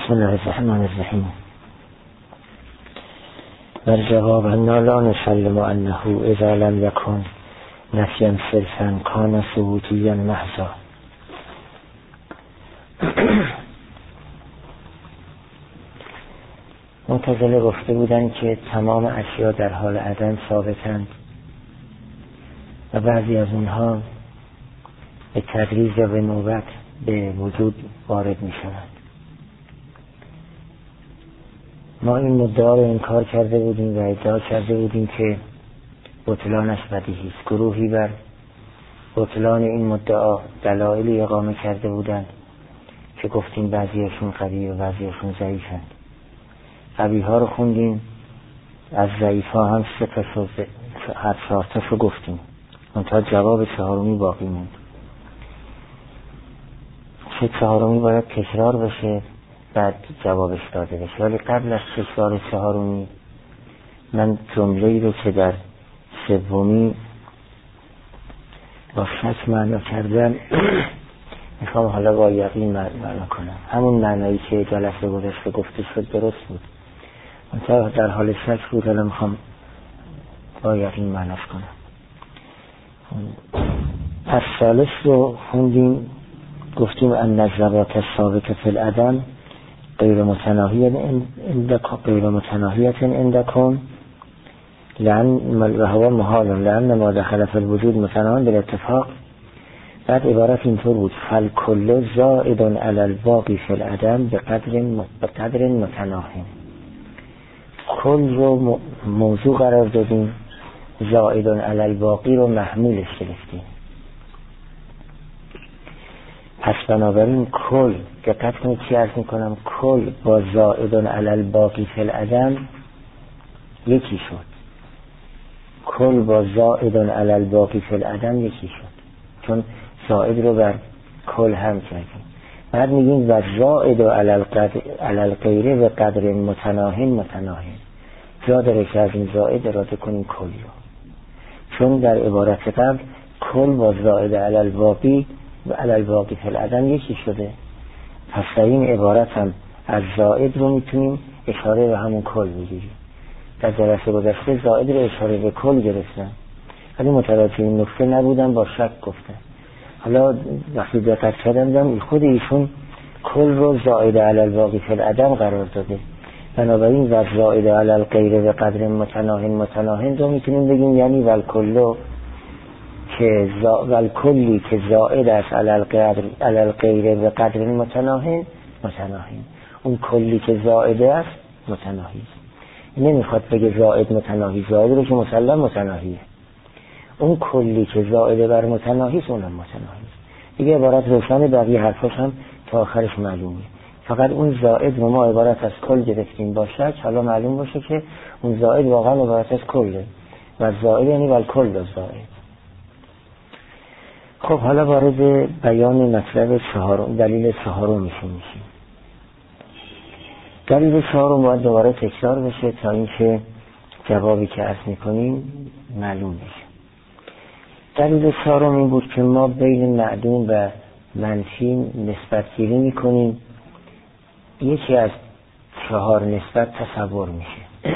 بسم الله الرحمن الرحیم. والجواب أننا لا نسلم أنه إذا لم يكن نفيا صرفا كان ثبوتيا محضا. معتزله گفته بودند که تمام اشیا در حال عدم ثابتند و بعضی از اونها به تدریج و به نوبت به وجود وارد می شوند. ما این مدعا رو انکار کرده بودیم و ادعا کرده بودیم که بطلانش بدیهی است. گروهی بر بطلان این مدعا دلایلی اقامه کرده بودند که گفتیم بعضیشون قوی و بعضیشون ضعیفند. قوی ها رو خوندیم، از ضعیف ها هم هر 4 تاشو گفتیم. منتها جواب چهارمی باقی موند. چه چهارمی باید تکرار بشه بعد جوابش داده بشه، ولی قبل از تکرار چهارمی من جمله‌ای رو که در سومی با شک معنا کردم میخوام حالا با یقین معنا کنم. همون معنایی که جلسه گذشته گفته شد درست بود، منتها در حال شک بود. حالا میخوام با یقین معناش کنم. از ثالث رو خوندیم، گفتیم ان الذوات الثابته فی العدم غیر متناهیه عندکم و هو محال لان ما دخل فی الوجود متناهی بالاتفاق. بعد عبارت اینطور بود: فالکل زائد علی الباقی فی العدم بقدر متناهی. کل رو موضوع قرار دادیم، زائد علی الباقی رو محمولش گرفتیم. پس بنابراین کل، دقت کنید چی عرض میکنم، کل با زائد علی الباقی فی العدم یکی شد. کل با زائد علی الباقی فی العدم یکی شد، چون زائد رو بر کل هم کردیم. بعد میگیم و زائد علی الغیره به قدر متناهی. جا داره که از این زائد اراده کنیم کل رو، چون در عبارت قبل کل با زائد علی الباقی و علی الباقی فی العدم یکی شده. پس در این عبارت هم از زائد رو میتونیم اشاره به همون کل بگیریم. در جلسه گذشته زائد رو اشاره به کل گرفتن، ولی متوجه این نکته نبودن، با شک گفتن. حالا وقتی دقت کردم خود ایشون کل رو زائد علی الباقی فی العدم قرار داده. بنابراین و زائد علی الغیره به قدر متناهی رو میتونیم بگیم یعنی والکلی که زائد است علی الغیره به قدر متناهی. اون کلی که زائد است متناهی است. نمیخواد بگه زائد متناهی، زائد رو که مسلم متناهیه. اون کلی که زائد بر متناهی است اونم متناهی است. دیگه عبارت روشن، بقیه حرفاش هم تا آخرش معلومه. فقط اون زائد رو ما عبارت از کل گرفتیم با شک. حالا معلوم باشه که اون زائد واقعا عبارت از کله و زائد یعنی والکل زائد. خب حالا وارد بیان مطلب دلیل چهارم میشیم. دلیل چهارم باید دوباره تکرار بشه تا اینکه جوابی که عرض میکنیم معلوم بشه. دلیل چهارم این بود که ما بین معدوم و منفی نسبت گیری میکنیم. یکی از 4 نسبت تصور میشه.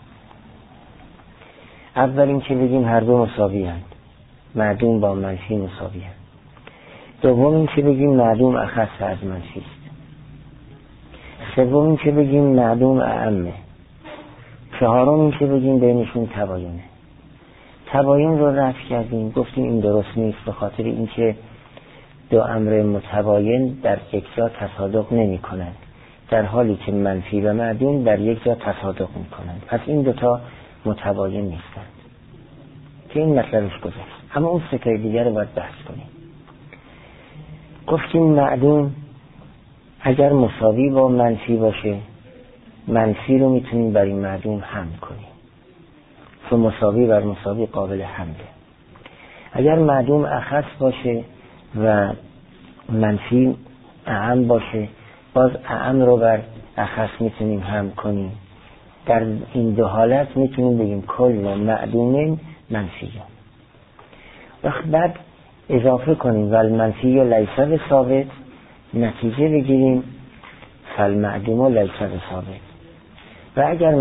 اول این که بگیم هر دو مساوی هستند، معدوم با منفی مساوی هستند. دوم این که بگیم معدوم اخص از منفی است. سوم این که بگیم معدوم اعمه. چهارم این که بگیم بینشون تباینه. تباین رو رفع کردیم، گفتیم این درست نیست، به خاطر اینکه دو امر متباین در یک جا تصادق نمی کنند، در حالی که منفی و معدوم در یک جا تصادق می کنند. پس این دوتا متباین نیستند که این مطلبش گذشت. اما اون 3 تا دیگر رو باید بحث کنیم. گفتیم معدوم اگر مساوی با منفی باشه، منفی رو میتونیم برای معدوم حمل کنیم، چون مساوی بر مساوی قابل حمله. اگر معدوم اخص باشه و منفی اعم باشه، باز اعم رو بر اخص میتونیم حمل کنیم. در این دو حالت میتونیم بگیم کل و معدوم منفی. وقت بعد اضافه کنیم و المنفی لیس بثابت، نتیجه بگیریم فالمعدوم لیس بثابت. و اگر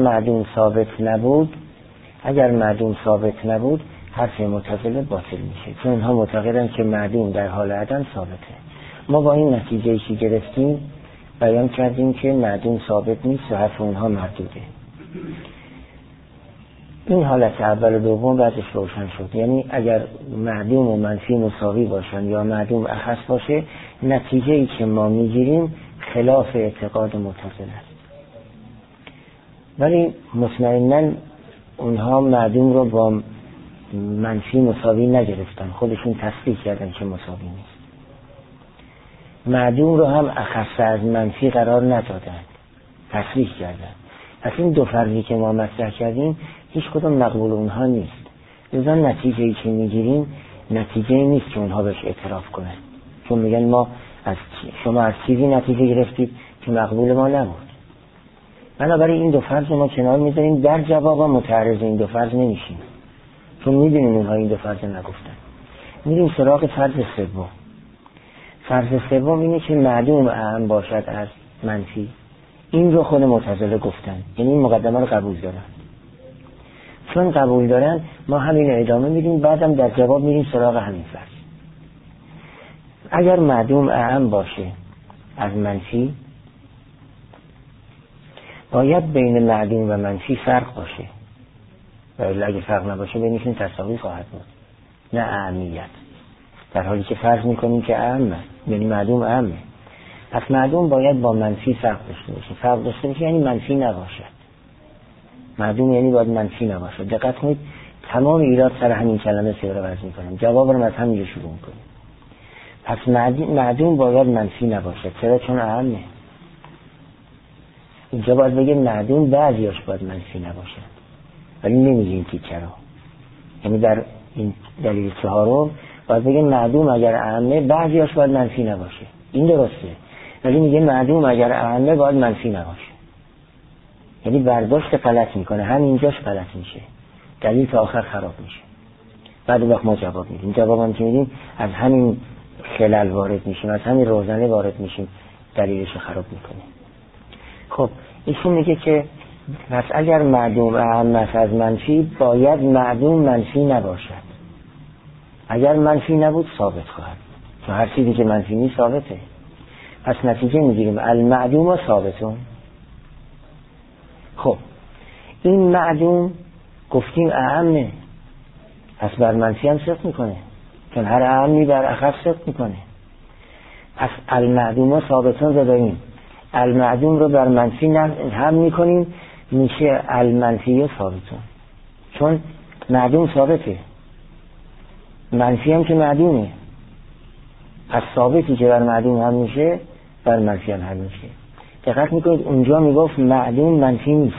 معدوم ثابت نبود حرف معتزله باطل میشه، چون اونها معتقدن که معدوم در حال عدم ثابته. ما با این نتیجه‌ای که گرفتیم بیان کردیم که معدوم ثابت نیست و حرف اونها مردوده. این حالت اول و دوم بعدش روشن شد. یعنی اگر معدوم و منفی مساوی باشن یا معدوم اخص باشه، نتیجه‌ای که ما میگیریم خلاف اعتقاد معتزله است. ولی مطمئناً اونها معدوم رو با منفی مساوی نگرفتن، خودشون تصریح کردن که مساوی نیست. معدوم رو هم اخص از منفی قرار ندادن، تصریح کردن. پس این دو فرضی که ما مطرح کردیم هیچ کدوم مقبول اونها نیست. لذا نتیجه‌ای که میگیریم نتیجه‌ای نیست که اونها بهش اعتراف کنن، چون میگن ما شما از چیزی نتیجه گرفتید که مقبول ما نبود. بنابراین این دو فرض ما کنار میذاریم، در جواب متعرض این دو فرض نمیشیم، چون میدونیم اونها این دو فرض نگفتن. میریم سراغ فرض سوم. فرض سوم اینه که معدوم اعم باشد از منفی. این رو خود معتزله گفتن، یعنی این مقدمه رو قبول دارن. چون قبول دارن ما همین ادامه میدیم، بعدم در جواب میریم سراغ همین فرض. اگر معدوم اعم باشه از منفی، باید بین معدوم و منفی فرق باشه، و اگه فرق نباشه بینشون تساوی خواهد بود، نه اهمیت. در حالی که فرض میکنیم که اعمه، یعنی معدوم اعمه. پس معدوم باید با منفی فرق داشته باشه. فرق داشته باشه یعنی منفی نباشد. معدوم یعنی باید منفی نباشد. دقت کنید تمام ایراد سر همین کلمه سیاره ورز میکنم، جواب رو از همینجا شروع میکنیم. پس معدوم باید منفی نباشد. چرا؟ چون اعمه. اینجا باید بگه معدوم بعضیاش باید منفی نباشد، ولی نمیگیم که چرا. یعنی در این دلیل چهارم باید بگه معدوم اگر اعمه بعضیاش باید منفی نباشه. این درسته، ولی میگه معدوم اگر اعمه باید منفی نباشه. یعنی برداشت غلط میکنه، همینجاش غلط میشه، دلیل تا آخر خراب میشه. بعد وقت ما جواب میدیم، جوابم که میدیم از همین خلل وارد میشیم، از همین روزنه وارد میشیم، دلیلش خراب میکنه. خب ایشون میگه که پس اگر معدوم اعم از منفی، باید معدوم منفی نباشد. اگر منفی نبود ثابت خواهد، چون هر چیزی که منفی نیست ثابته. پس نتیجه میگیریم المعدوم و ثابتون. خب این معدوم گفتیم اعمه، پس بر منفی هم صدق میکنه، چون هر اعمی بر اخف صدق میکنه. پس المعدوم و ثابتون رو داریم، المعدوم رو بر منفی هم میکنیم، میشه المنفی و ثابتون، چون معدوم ثابته، منفی هم که معدومه. پس ثابتی که بر معدوم هم میشه بر منفی هم میشه. دقت میکنید اونجا میگفت معدوم منفی نیست،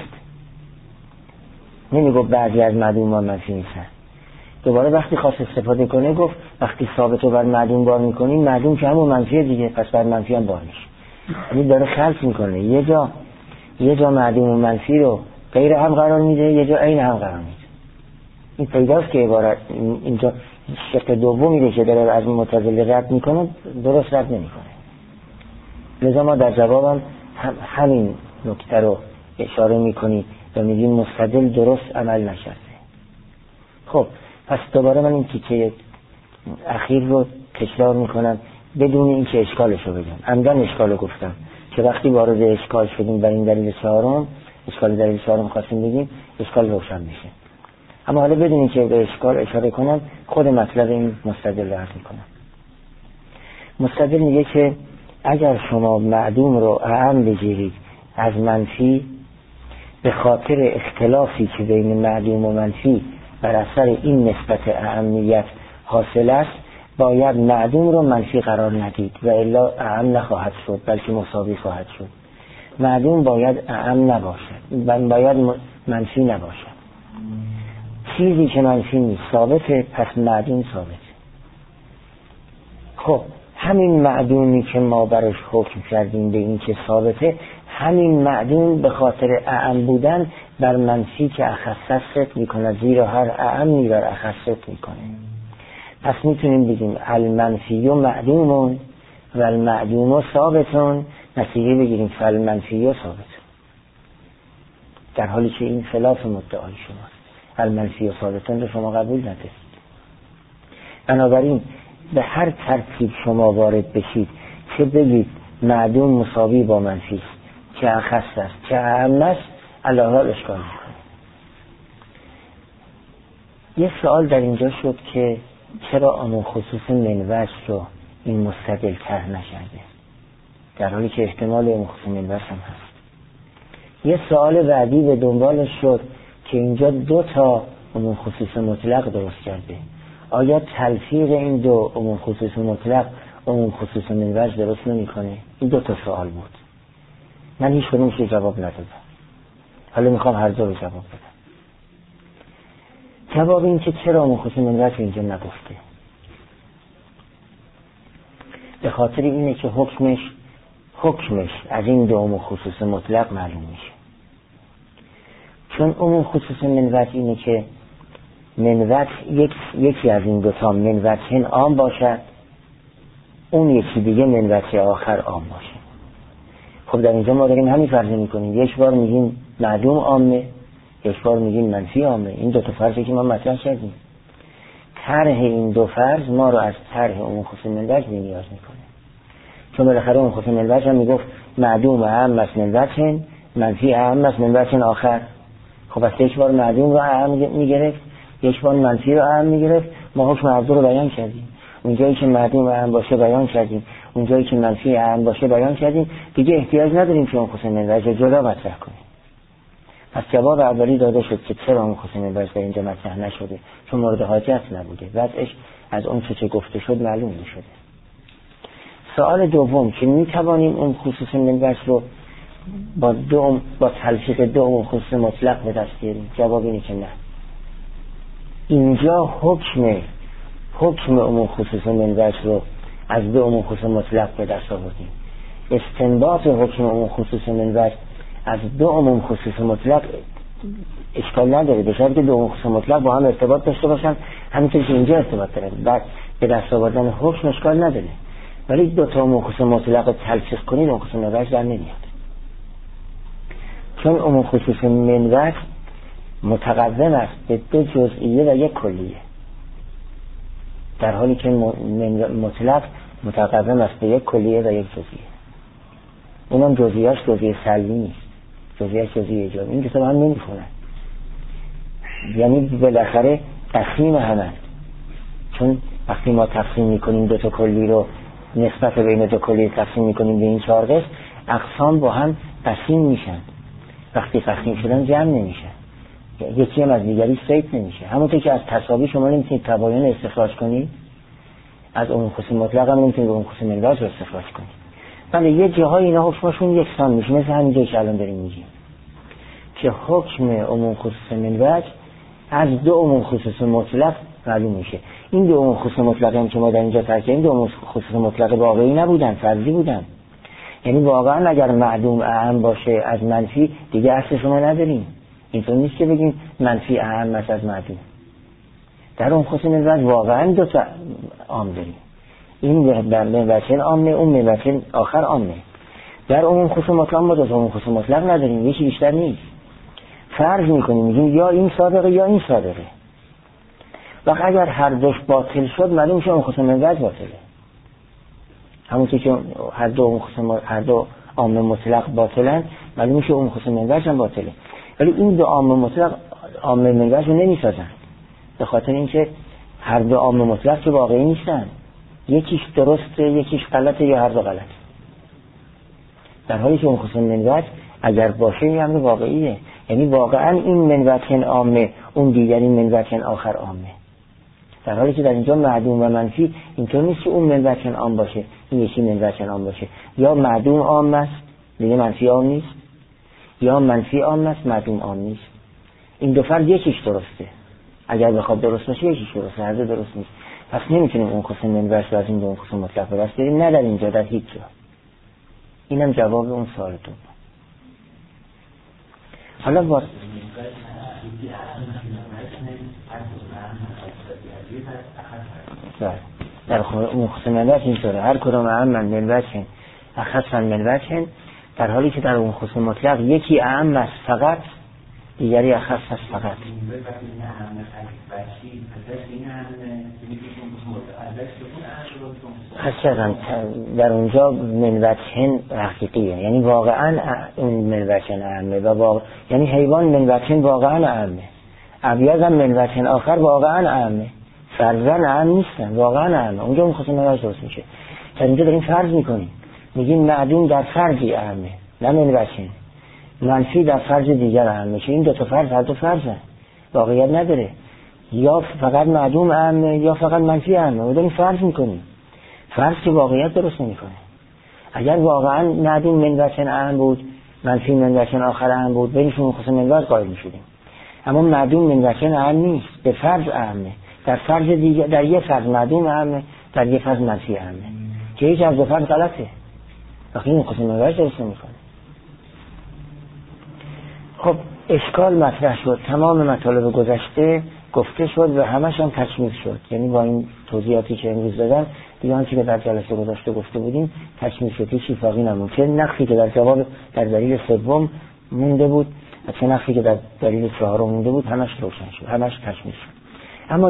نمیگفت بعضی از معدوم ها منفی نیستن. دوباره وقتی خواست استفاده کنه گفت وقتی ثابت رو بر معدوم بار میکنیم، معدوم که همون منفیه دیگه، پس بر منفی هم بار میشه. یعنی داره خلط میکنه، یه جا معدوم و منفی رو غیر هم قرار میده، یه جا عین هم قرار میده. این پیداست که عبارت اینجا شق دومی که داره از معتزله رد میکنه درست رد نمیکنه. لذا ما در جوابم همین نکته رو اشاره میکنیم و میگیم مستدل درست عمل نشده. خب پس دوباره من این تیکه اخیر رو تکرار میکنم بدون اینکه اشکالش رو بگم. عمدن اشکال رو گفتم که وقتی وارد اشکال شدیم بر این دلیل چهارم، اشکال دلیل چهارم خواستیم بگیم، اشکال روشن میشه. اما حالا بدون اینکه به اشکال اشاره کنم خود مطلب این مستدل رو عرض میکنم. مستدل میگه که اگر شما معدوم رو اعم بگیرید از منفی، به خاطر اختلافی که بین معدوم و منفی بر اثر این نسبت اهمیت حاصل است، باید معدوم رو منفی قرار ندید و الا اعم نخواهد شد بلکه مساوی خواهد شد. معدوم باید اعم نباشد، باید منفی نباشد. چیزی که منفی نیست ثابته، پس معدوم ثابته. خب همین معدومی که ما برش حکم کردیم به این که ثابته، همین معدوم به خاطر اعم بودن بر منفی که اخص صدق میکنه، زیرا هر اعمی بر اخص صدق میکنه. پس میتونیم بگیم المنفی و معدومون و المعدوم و ثابتون نتیجه بگیریم فعل منفی یا ثابت، در حالی که این خلاف مدعای شماست. المنفی و ثابتان رو شما قبول ندارید. بنابراین به هر ترتیب شما وارد بشید، چه بگید معدوم مساوی با منفی است، چه اخص است، چه اعم است، علاوه اشکال میکنه. یه سوال در اینجا شد که چرا عموم خصوص منوج رو این مستقل تر نشده، در حالی که احتمال عموم خصوص منوج هم هست. یه سوال بعدی به دنبالش شد که اینجا 2 تا عموم خصوص مطلق درست کرده، آیا تلفیق این 2 عموم خصوص مطلق عموم خصوص منوج درست نمی‌کنه؟ این 2 تا سوال بود، من هیچ کدومش جواب ندادم. حالا میخوام هر دو رو جواب بدم. جواب این که چرا عموم خصوص منوج اینجا نگفته، به خاطر اینه که حکمش از این 2 عموم خصوص مطلق معلوم میشه. چون عموم خصوص منوج اینه که منوج یکی از این 2 تا منوجهن عام باشد، اون یکی دیگه منوجه آخر عام باشه. خب در اینجا ما داریم همین فرض میکنیم، یک بار میگیم معدوم عامه، یک بار میگیم منفی عامه. این 2 تا فرضی که ما مطرح کردیم، طرح این 2 فرض ما رو از طرح عموم خصوص منوج نیاز میکنه. چون بالاخره عموم خصوص منوج هم میگفت معدوم اعم از منوجهن، منفی اعم از منوجهن آخر. خب از یک بار معدوم رو اعم میگرفت، یک بار منفی رو اعم میگرفت، ما حکم هر دو رو بیان کردیم. اونجایی که معدوم اعم باشه بیان کردیم، اونجایی که منفی اعم باشه بیان کردیم. دیگه احتیاج نداریم که عموم خصوص منوج جدا مطرح کنیم. پس جواب اولی داده شد که چرا عموم خصوص منوج در اینجا مطرح نشده، چون مورد حاجت نبوده، وضعش از اون چه گفته شد معلوم نشده. سوال دوم که میتوانیم اون خصوص منوج رو با تلفیق 2 عموم خصوص مطلق به دست بیاریم، جواب اینه که نه. اینجا حکم عموم خصوص منوج رو از 2 عموم خصوص مطلق به دست آوردیم. استنباط حکم عموم خصوص منوج از 2 عموم خصوص مطلق اشکال نداره، به شرطی که 2 عموم خصوص مطلق با هم ارتباط داشته باشن، همینطور که اینجا ارتباط داره. بعد به دست آوردن حکم اشکال نداره، ولی 2 تا عموم خصوص مطلق رو تلفیق کنید عموم خصوص منوج در نمیاد. چون عموم خصوص منوج متقوم است به 2 جزئیه و 1 کلیه، در حالی که مطلق متقوم است به 1 کلیه و 1 جزئیه. اونم جزئیه‌اش جزئیه سلبی نیست، جزئیه‌اش جزئیه ایجابی. این که هم نمیخونن، یعنی بالاخره تقسیم همند. چون وقتی ما تقسیم میکنیم 2 تا کلی رو نسبت بین 2 کلی تقسیم میکنیم به این 4 قسم، اقسام با هم تقسیم میشن. وقتی تقسیم شدن جمع نمیشن، یکی هم از دیگری سید نمیشه. همونطور که از تساوی شما نمیتونید تباین استخراج کنید، از عموم خصوص مطلق هم نمیتونید عموم خصوص منوج رو استخراج کنید. ولی یه جاهای اینا حکمشون یکسان میشه، مثل همین جایی که الان داریم میگیم که حکم عموم خصوص منوج از 2 عموم خصوص مطلق معلوم میشه. این 2 عموم خصوص مطلق هم که ما در اینجا ترکیم 2 عموم خصوص مطلق واقعی نبودن، فرضی بودن. یعنی واقعا اگر معدوم اعم باشه از منفی دیگه اصلش ما نداریم. اینطور نیست که بگیم منفی اعم است از معدوم. در عموم خصوص منوج واقعا 2 تا عام داریم، این منوجهن عامه، اون منوجهن آخر عامه. در عموم خصوص مطلق ما 2 تا عموم خصوص مطلق نداریم، یکی بیشتر نیست. فرض میکنیم میگیم یا این صادقه یا این صادقه. وقت اگر هر دوش باطل شد معلوم میشه عموم خصوص منوج باطله. همونطور که هر دو عام مطلق باطلن معلوم میشه عموم خصوص منوج هم باطله. ولی این 2 عام مطلق عام منوج رو نمیسازن، به خاطر اینکه هر 2 عام مطلق که واقعی نیستن، یکیش درسته یکیش غلطه یا هر 2 غلط. در حالی که عموم خصوص منوج اگر باشه این امر واقعیه، یعنی واقعا این منوجهن عامه، اون دیگری منوجهن آخر عامه. در حالی که در اینجا معدوم و منفی اینطور نیست که اون منوجهن عام باشه این یکی منوجهن عام باشه، یا معدوم عام است دیگه منفی عام نیست، یا منفی عام است معدوم عام نیست. این 2 فرض یکیش درسته، اگر بخواد درست باشه یکیش درسته، هر 2 درست نیست. پس نمیتونیم اون خصوص منوج رو از این 2 خصوص مطلق به دست بیاریم، نه در اینجا در هیچ جا. اینم جواب اون سوال دوم. حالا با در اون خصوص منوج اینطوره، هر کدام اعم من منوجهن اخص من وجه، در حالی که در اون خصوص مطلق یکی اعم است فقط، دیگری اخص است فقط. خصوصا در اونجا من وجه حقیقیه، یعنی واقعا اون من وجه اعمه و یعنی حیوان من وجه واقعا اعمه، ابیض هم من وجه آخر واقعا اعمه، فرزن اعم نیستن، واقعا اعمه. اونجا اون خصوص من وجه درست میشه. تا اینجا داریم فرض میکنیم، میگیم معدوم در فرضی اعمه، نه من وجه، منفی در فرض دیگر اعمه. چه این دو تا فرض هر دو فرضن، واقعیت نداره، یا فقط معدوم اعمه یا فقط منفی اعمه. ما داریم فرض میکنیم، فرض که واقعیت درست نمیکنه. اگر واقعا معدوم من وجه اعم بود، منفی من وجه آخر اعم بود، بینشون خصوص من وجه قائل میشدیم. اما معدوم من وجه اعم نیست، به فرض اعمه، در فرض دیگر، در یه فرض معدوم اعمه، در یه فرض منفی اعمه، که هیچ از دو فرض غلطه، وقتی این خصوص من وجه درست نمیکنه. خب اشکال مطرح شد، تمام مطالب گذشته گفته شد و همش هم تکمیل شد. یعنی با این توضیحاتی که امروز دادم دیگه آنچه که در جلسه گذشته گفته بودیم تکمیل شد، هیچ باقی نموند. چه نقصی که در جواب در دلیل سوم مونده بود و چه نقصی که در دلیل چهارم مونده بود همش روشن شد، همش تکمیل شد. اما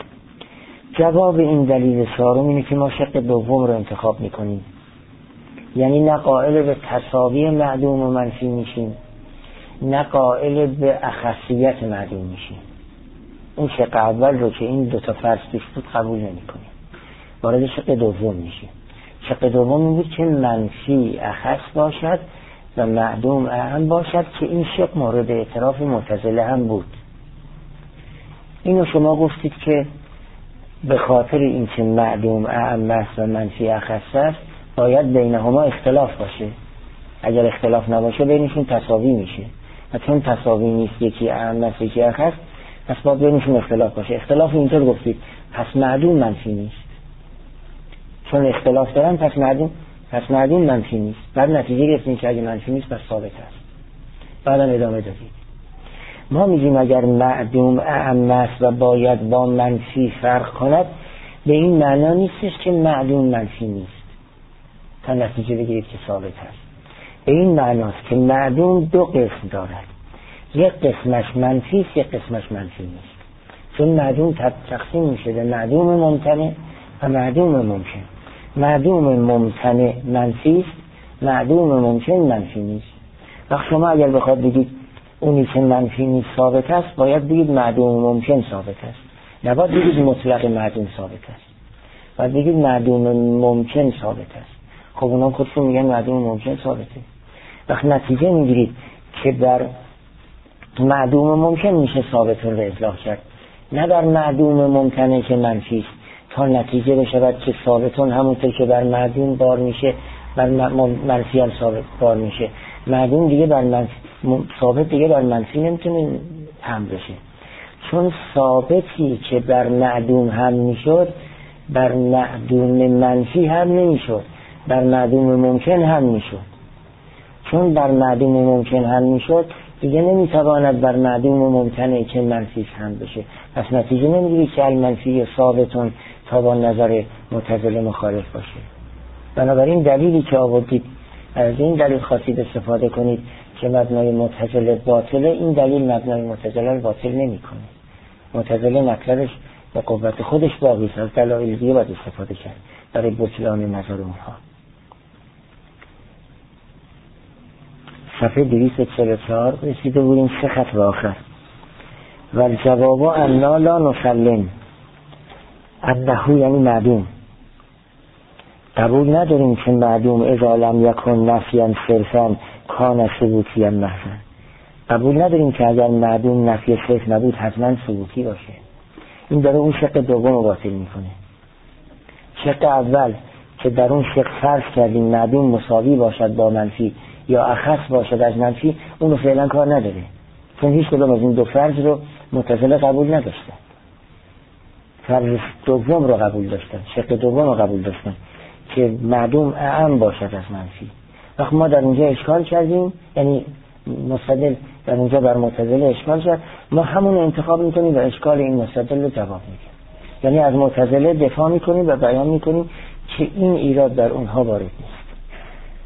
جواب این دلیل چهارم اینه که ما شق دوم رو انتخاب میکنیم، یعنی نه قائل به تساوی معدوم و منفی میشیم، نه قائل به اخصیت معدوم میشیم. اون شق اول رو که این دو تا فرض پیش بود قبول نمی‌کنیم، وارد شق دوم میشیم. شق دوم این بود که منفی اخص باشد و معدوم اعم باشد، که این شق مورد اعتراف معتزله هم بود. اینو شما گفتید که به خاطر اینکه معدوم اعم است و منفی اخص است باید بینهما اختلاف باشه، اگر اختلاف نباشه بینشون تساوی میشه، و چون تساوی نیست، یکی اعم است یکی اخص، پس باید بینشون اختلاف باشه. اختلاف اینطور گفتید پس معدوم منفی نیست، چون اختلاف دارن پس معدوم منفی نیست. بعد نتیجه گرفتیم که اگه منفی نیست پس ثابت است. بعدم ادامه دادید. ما میگیم اگر معدوم اعم است و باید با منفی فرق کند، به این معنا نیستش که معدوم منفی نیست تا نتیجه بگیرید که ثابت است. به این معناست که معدوم دو قسم دارد، یک قسمش منفی است، یک قسمش منفی نیست. چون معدوم تقسیم میشه به معدوم ممتنع و معدوم ممکن. معدوم ممتنع منفی است، معدوم ممکن منفی نیست. وقت شما اگر بخواد بگید اونی که منفی نیست ثابت است، باید بگید معدوم ممکن ثابت است، نباید بگید مطلق معدوم ثابت است، باید بگید معدوم ممکن ثابت است. خب اونا خودشون میگن معدوم ممکن ثابته. وقت نتیجه میگیرید که در معدوم ممکن میشه ثابتون رو اطلاق کرد، نه در معدوم ممکنه که منفی است، تا نتیجه بشود که ثابتون همونطور که بر معدوم بار میشه بر منفی هم ثابت بار میشه. معدوم دیگه بر منفی، ثابت دیگه بر منفی نمیتونه هم بشه، چون ثابتی که بر معدوم هم میشد بر معدوم منفی هم نمیشد، بر معدوم ممکن هم میشد. چون بر معدوم ممکن هم میشد دیگه نمیتواند بر معدوم ممکنه که منفی هم بشه. پس نتیجه نمیگیری که المنفی ثابتون تا با نظر معتزله مخالف باشه. بنابراین دلیلی که آوردید از این دلیل خواستید استفاده کنید که مبنای معتزله باطله، این دلیل مبنای معتزله رو باطل نمیکنه. معتزله مطلبش به قوت خودش باقی است، از دلایل دیگه باید استفاده کرد برای بطلان نظر اونها. صفحه 244 رسیده بودیم، سه خط به آخر. و الجواب انا لا نسلم انه، یعنی معدوم، قبول نداریم که معدوم اذا لم یکن نفیا صرفا کان ثبوتیا محضا. قبول نداریم که اگر معدوم نفی صرف نبود حتما ثبوتی باشه. این داره اون شق دوم رو باطل میکنه. شق اول که در اون شق فرض کردیم معدوم مساوی باشد با منفی یا اخص باشد از منفی، اونو فعلا کار نداره، چون هیچ کدوم از این دو فرض رو معتزله قبول نداشتن. فرض دوم رو قبول داشتن، شق دوم رو قبول داشتن که معدوم اعم باشد از منفی. وقت ما در اونجا اشکال کردیم، یعنی مستدل در اونجا بر معتزله اشکال کرد، ما همون انتخاب میکنیم و اشکال این مستدل رو جواب میدیم. یعنی از معتزله دفاع میکنیم و بیان میکنیم که این ایراد در اونها وارد نیست.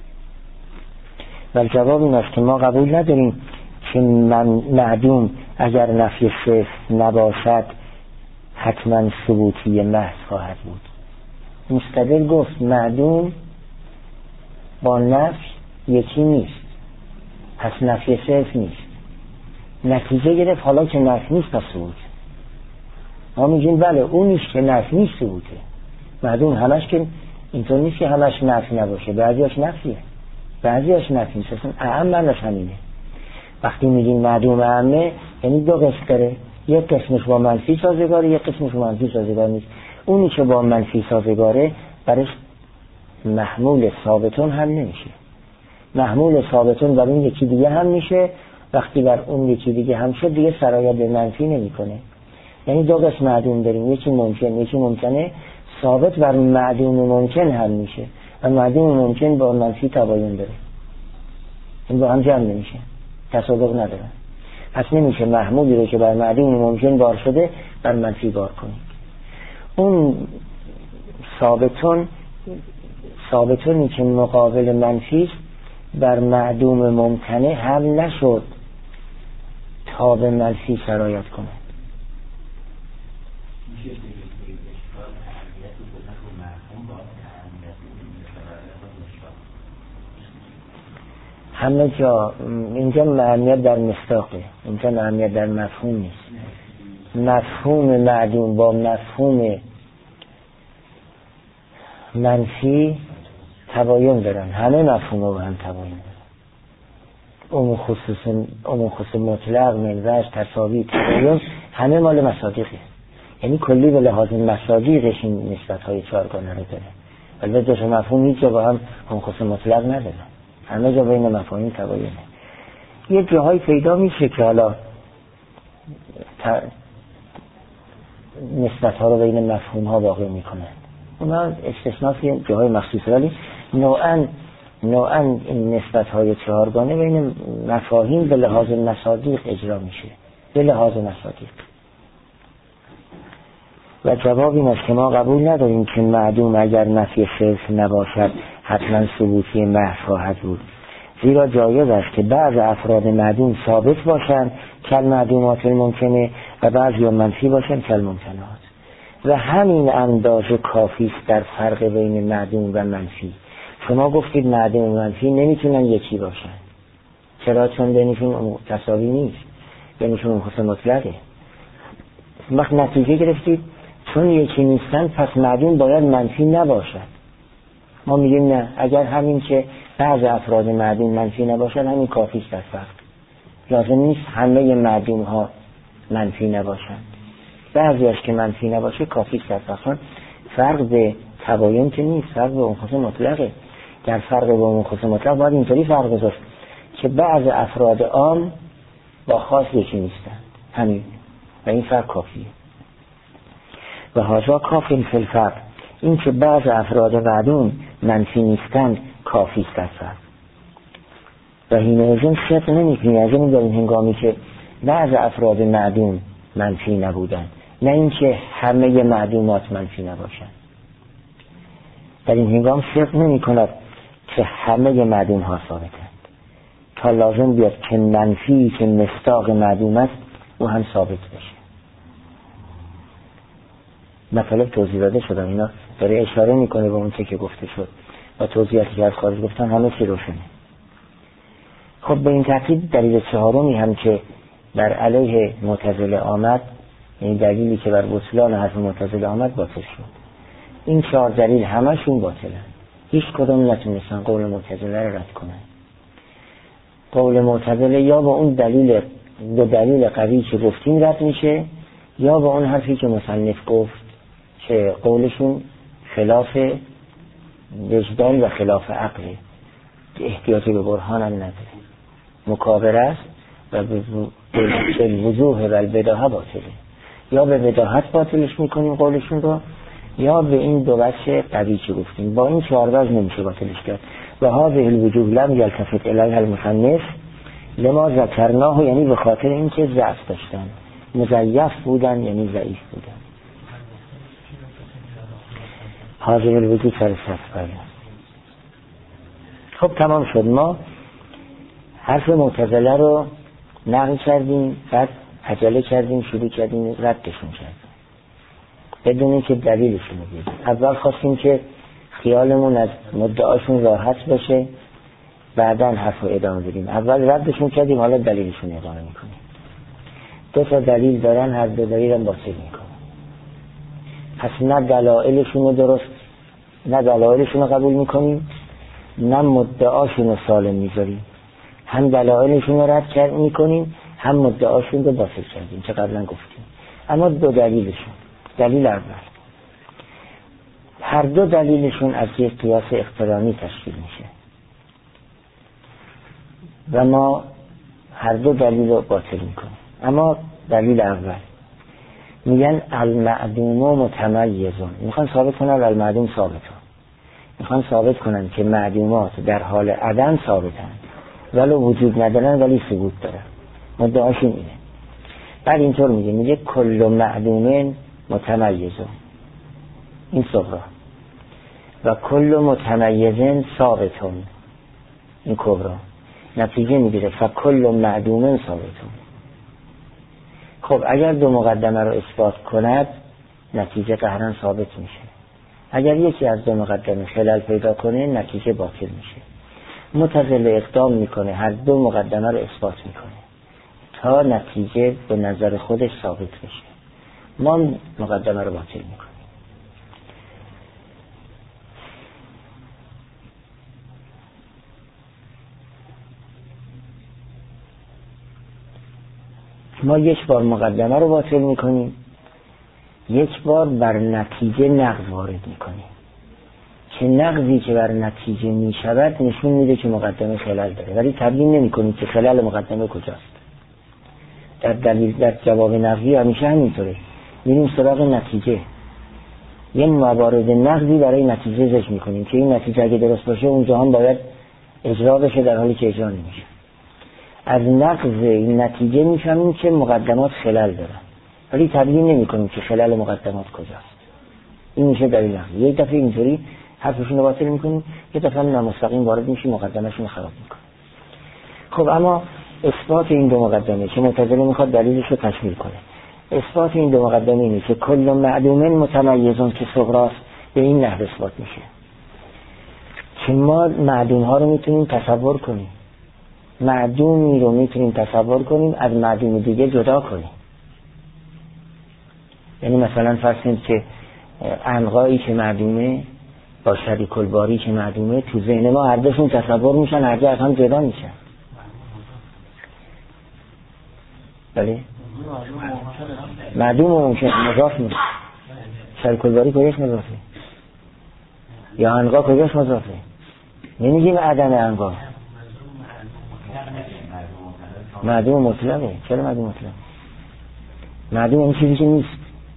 ولی جواب این است که ما قبول نداریم که معدوم اگر نفی صفر نباشد حتما ثبوتی محض خواهد بود. مستدل گفت معدوم با نفی یکی نیست، پس نفی صفر نیست. نتیجه گرفت حالا که نفی نیست پس ثبوت. ما میگیم بله اونیش که نفی نیست ثبوته. معدوم همش که اینطور نیست که همش نفی نباشه، بعضیاش نفیه، بعضیاش نفی نیست. اصلا اعم معنیش همینه. وقتی میگیم معدوم اعمه یعنی دو قسم داره، یک قسمش با منفی سازگاره، یک قسمش با منفی سازگار نیست. اونی که با منفی سازگاره برش محمول ثابتون هم نمیشه، محمول ثابتون بر اون یکی دیگه هم میشه. وقتی بر اون یکی دیگه هم شد دیگه سرایت به منفی نمیکنه. یعنی دو قسم معدوم داریم، یکی ممکن یکی ممکنه، ثابت بر معدوم ممکن هم میشه و معدوم ممکن با منفی تباین داره، این با هم جمع نمیشه، تصادق نداره. پس نمیشه محمولی رو که بر معدوم ممکن بار شده بر منفی بار کنیم. اون ثابتونی که مقابل منفی بر معدوم ممکنه حل نشد تا به منفی سرایت کنه. همه جا اینجا معنیت در مصداقه، اینجا معنیت در مفهوم نیست. مفهوم معدوم با مفهوم منفی تباین دارن، همه مفهوم رو هم تباین دارن. عموم خصوص مطلق، منوش، تساوی، تباین همه مال مصادیقه. یعنی کلی به لحاظ مصادیقش این نسبت های چهارگانه رو داره، ولی دو تا مفهوم هیچ جا با هم عموم خصوص مطلق نداره، همه جا بین مفاهیم تباینه. یه جاهای پیدا میشه که حالا نسبت ها رو بین مفهوم ها واقع میکنن، اونا استثناء جاهای مخصوصه، ولی نوعاً این نسبت های چهارگانه بین مفاهیم به لحاظ مصادیق اجرا میشه، به لحاظ مصادیق. و جواب این است که ما قبول نداریم که معدوم اگر نفی صرف نباشد حتما ثبوتی محض خواهد بود، زیرا جایز است که بعض افراد معدوم ثابت باشند کل معدومات الممکنه و بعضی منفی باشند کل ممکنات، و همین اندازه کافی است در فرق بین معدوم و منفی. شما گفتید معدوم و منفی نمیتونن یکی باشن، چرا؟ چون بینشون تساوی نیست، بینشون خصوص مطلقه. وقت نتیجه گرفتید چون یکی نیستن پس معدوم باید منفی نباشد. ما میگیم نه، اگر همین که بعض افراد معدوم منفی نباشد همین کافی است در فرق. لازم نیست همه معدوم ها منفی نباشند، بعضیش که منفی نباشه کافی است در فرق. فرق به تباین که نیست، فرق به خصوص مطلقه. در فرق به خصوص مطلق باید اینطوری فرق گذاشت که بعض افراد عام با خاص یکی نیستند، همین، و این فرق کافیه. و هاذا کافی فی الفرق، این که بعض افراد معدوم منفی نیستند کافی است در فرق. و حینئذ صدق نمی‌کنی از این در این هنگامی که بعض افراد معدوم منفی نبودند، نه اینکه همه معدومات منفی نباشند. در این هنگام صدق نمی‌کند که همه معدوم ها ثابتند، تا لازم بیاد که منفی که مصداق معدوم است او هم ثابت بشه. مطلب توضیح داده شد، اینا داره اشاره میکنه به اون چه که گفته شد و توضیحاتی که از خارج گفتن همه چی روشنه. خب به این ترتیب دلیل چهارمی هم که بر علیه معتزله آمد، یعنی دلیلی که بر بطلان حرف معتزله آمد باطل شد. این چهار دلیل همشون باطلن، هیچ کدوم نتونستن قول معتزله رو رد کنن. قول معتزله یا با اون دلیل قوی که گفتیم رد میشه، یا با اون حرفی که مصنف گفت که قولشون خلاف وجدان و خلاف عقله، که احتیاطی به برهان هم نداره، مکابره است و به وضوح و البداهه باطله. یا به بداهت باطلش میکنیم قولشون رو، یا به این دو وجه قوی که گفتیم. با این چهار وجه نمیشه باطلش کرد. و هذه الوجوه لم یلتفت الیها المصنف لما ذکرناه، یعنی به خاطر اینکه ضعف داشتن، مضیف بودن یعنی ضعیف بودن. هذه الوجوه سر صف. خب تمام شد. ما حرف معتزله رو نقل کردیم، بعد عجله کردیم شروع کردیم ردشون کردیم بدون اینکه دلیلشون رو بگیم. اول خواستیم که خیالمون از مدعاشون راحت بشه، بعداً حرف رو ادامه بدیم. اول ردشون کردیم، حالا دلیلشون ادامه میکنیم. 2 تا دلیل دارن، هر 2 دلیل هم باطل میکنن. پس نه دلایلشون رو درست، نه دلایلشون رو قبول میکنیم، نه مدعاشون رو سالم میذاریم. هم دلایلشون رو رد میکنیم، هم مدعاشون رو باطل کردیم که قبلا گفتیم. اما 2 دلیلشون، دلیل اول، هر 2 دلیلشون از یک قیاس اقترانی تشکیل میشه و ما هر 2 دلیل رو باطل میکنیم. اما دلیل اول میگن المعدوم متمیزون، میخوان ثابت کنن المعدوم ثابتون، میخوان ثابت کنن که معدومات در حال عدم ثابتن ولو وجود ندارن ولی ثبوت دارن. مدعاشون اینه. بعد اینطور میگه کل معدوم متمیزون، این صغرا، و کل متمیزن ثابتون، این کبرا. نتیجه میگیره فکل معدوم ثابتون. خب اگر 2 مقدمه رو اثبات کند نتیجه قهرن ثابت میشه. اگر یکی از 2 مقدمه خلل پیدا کنه نتیجه باطل میشه. معتزله اقدام میکنه هر 2 مقدمه رو اثبات میکنه تا نتیجه به نظر خودش ثابت بشه. ما مقدمه رو باطل میکنیم. ما یک بار مقدمه رو باطل میکنیم، یک بار بر نتیجه نقض وارد میکنیم که نقضی که بر نتیجه میشود نشون میده که مقدمه خلل داره، ولی تبیین نمیکنیم که خلل مقدمه کجاست. در جواب نقضی همیشه همینطوره، میریم سراغ نتیجه، یه موارد نقضی برای نتیجه ذکر میکنیم که این نتیجه اگه درست باشه اونجا هم باید اجرا بشه، در حالی که اجرا نمیشه. از نقض این نتیجه میفهمیم که مقدمات خلل دارن، ولی تبیین نمیکنیم که خلل مقدمات کجاست. این میشه دلیل نقضی. یک دفعه اینطوری حرفشون رو باطل میکنیم، یک دفعه نامستقیم وارد میشیم مقدمه‌شون خراب میکنیم. خب اما اثبات این 2 مقدمه که معتزله میخواد دلیلش رو تکمیل کنه، اثبات این 2 مقدمه اینه که کل معدوم متمیزون که صغراست به این نحو اثبات میشه که ما معدوم ها رو میتونیم تصور کنیم، معدومی رو میتونیم تصور کنیم از معدوم دیگه جدا کنیم. یعنی مثلا فرض کنید که عنقایی که معدومه با شریک الباری که معدومه تو ذهن ما هر دوشون تصور میشن، هر دو از هم جدا میشن. بله معدوم ممکن مضاف میشه. شریک الباری کجاش مضافه؟ یا عنقا کجاش مضافه؟ نمیگیم عدم عنقا، معدوم مطلقه. چرا معدوم مطلق؟ معدوم این چیزی که نیست.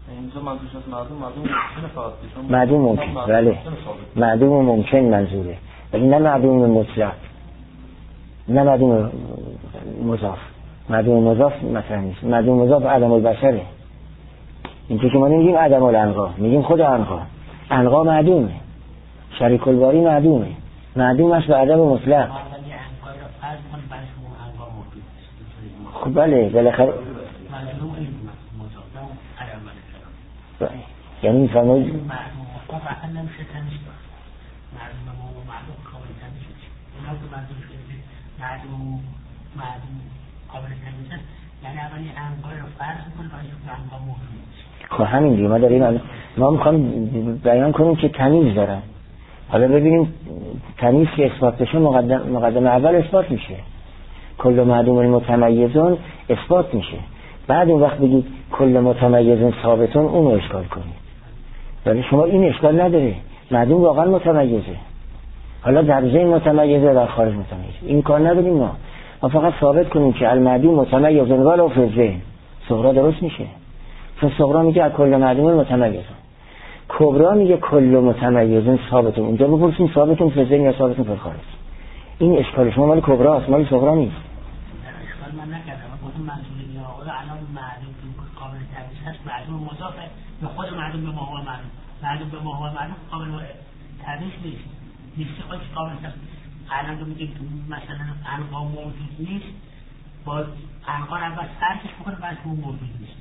معدوم ممکن، بله معدوم ممکن منظوره، ولی نه معدوم مطلق، نه معدوم مضاف. معدوم مضاف مثلا نیست. معدوم مضاف عدم البشره. اینجا که ما نمیگیم عدم العنقا، میگیم خود عنقا. عنقا معدومه، شریک الباری معدومه، معدومش به عدم مطلق. خب بله بالاخره یعنی میفرمایید خب همین دیگه ما داریم، ما میخوام بیان کنیم که تمیز دارن. حالا ببینیم تمیز که اثبات بشه مقدم اول اثبات میشه، کل معدوم متمیزون اثبات میشه. بعد اون وقت بگید کل متمیزون ثابتون، اون رو اشکال کنید. ولی شما این اشکال نداره، معدوم واقعا متمیزه، حالا در ذهن متمیزه در خارج متمیزه، این کار نداریم. ما فقط ثابت کنیم که المعدوم متمیزون ولو فی الذهن. صغرا درست میشه، چون صغرا میگه کل معدوم متمیزون، کبرا میگه کل متمیزون ثابتون. اونجا بپرسیم ثابتون فی الذهن یا ثابتون فی الخارج. این اشکال شما مال کبراست، مال صغرا نیست. اشکال من نکردم، گفتم منظور یا الان معدوم قابل تمیز هست، معدوم مضافه به خود معدوم به ما هو معدوم، معدوم به ما هو معدوم قابل تمیز نیست، نیست خودش قابل تمیز. الان تو میگیم مثلا عنقا موجود نیست، باز عنقا رو اول سرکش بکنه بعد اون موجود نیست.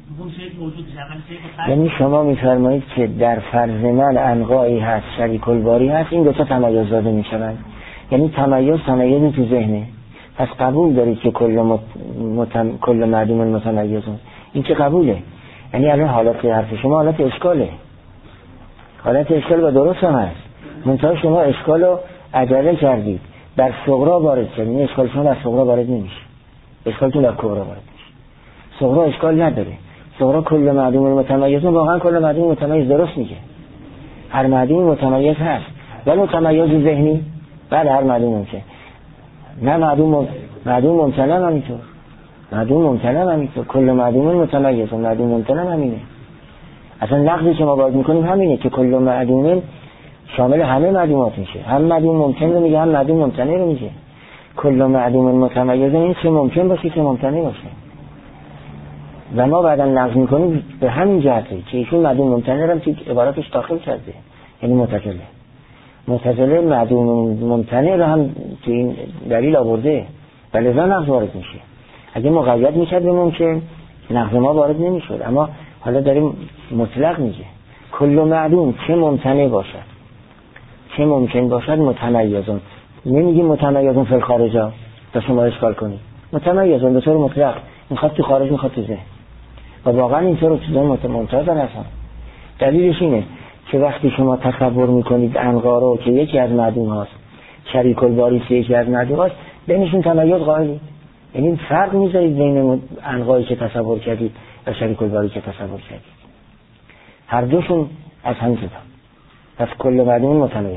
یعنی شما میفرمایید که در فرض من عنقایی هست، شریک الباری هست، این دوتا تمایز داده میشوند. یعنی تمایزی تو ذهنه. پس قبول دارید که کل معدوم متمایزون، این که قبوله. یعنی الان حالت حرف شما حالت اشکاله، حالت اشکال و درست هم هست، منتها شما اشکال رو عجله کردید بر صغرا وارد شد. این اشکال شما بر صغرا وارد نمیشه، اشکالتون بر کبرا وارد میشه. صغرا اشکال نداره، صغرا کل معدوم متمایزون، واقعا کل معدوم متمایز درست میگه، هر معدوم متمایز هست. ولی تمایز ذهنی بله هر معدوم ممکن، نه معدوم ممتنع هم همینطور، معدوم ممتنع هم همینطور، کل معدوم متمایز و معدوم ممتنع همینه. اصلا نقضی که ما باید میکنیم همینه که کل معدوم شامل همه معدومات میشه، هم معدوم ممکن رو میگه هم معدوم ممتنع رو میگه. کل معدوم متمایز این چه ممکن باشه که ممتنع باشه، و ما بعدا نقض میکنیم به همین جهته که ایشون معدوم ممتنع رو توی عباراتش داخل کرده. یعنی معتزله معدوم ممتنع رو هم تو این دلیل آورده و لذا نقض وارد میشه. اگه مقید میشد به ممکن نقض ما وارد نمیشد، اما حالا داریم مطلق میگه کل معدوم چه ممتنع باشد چه ممکن باشد متمایزون. نمیگه متمایزون فی الخارجا تا شما اشکال کنید، متمایزون به طور مطلق، میخواد تو خارج میخواد تو ذهن، و واقعا اینطور تو ذهن ممتاز هستن. دلیلش اینه که وقتی شما تصور میکنید عنقا رو که یکی از معدوم هاست، شریک الباری که یکی از معدوم هاست، بینشون تمایز قائلید. یعنی فرق میذارید بین عنقایی که تصور کردید و شریک الباری که تصور کردید، هر دوشون از هم جدا. پس کل معدوم متمایز.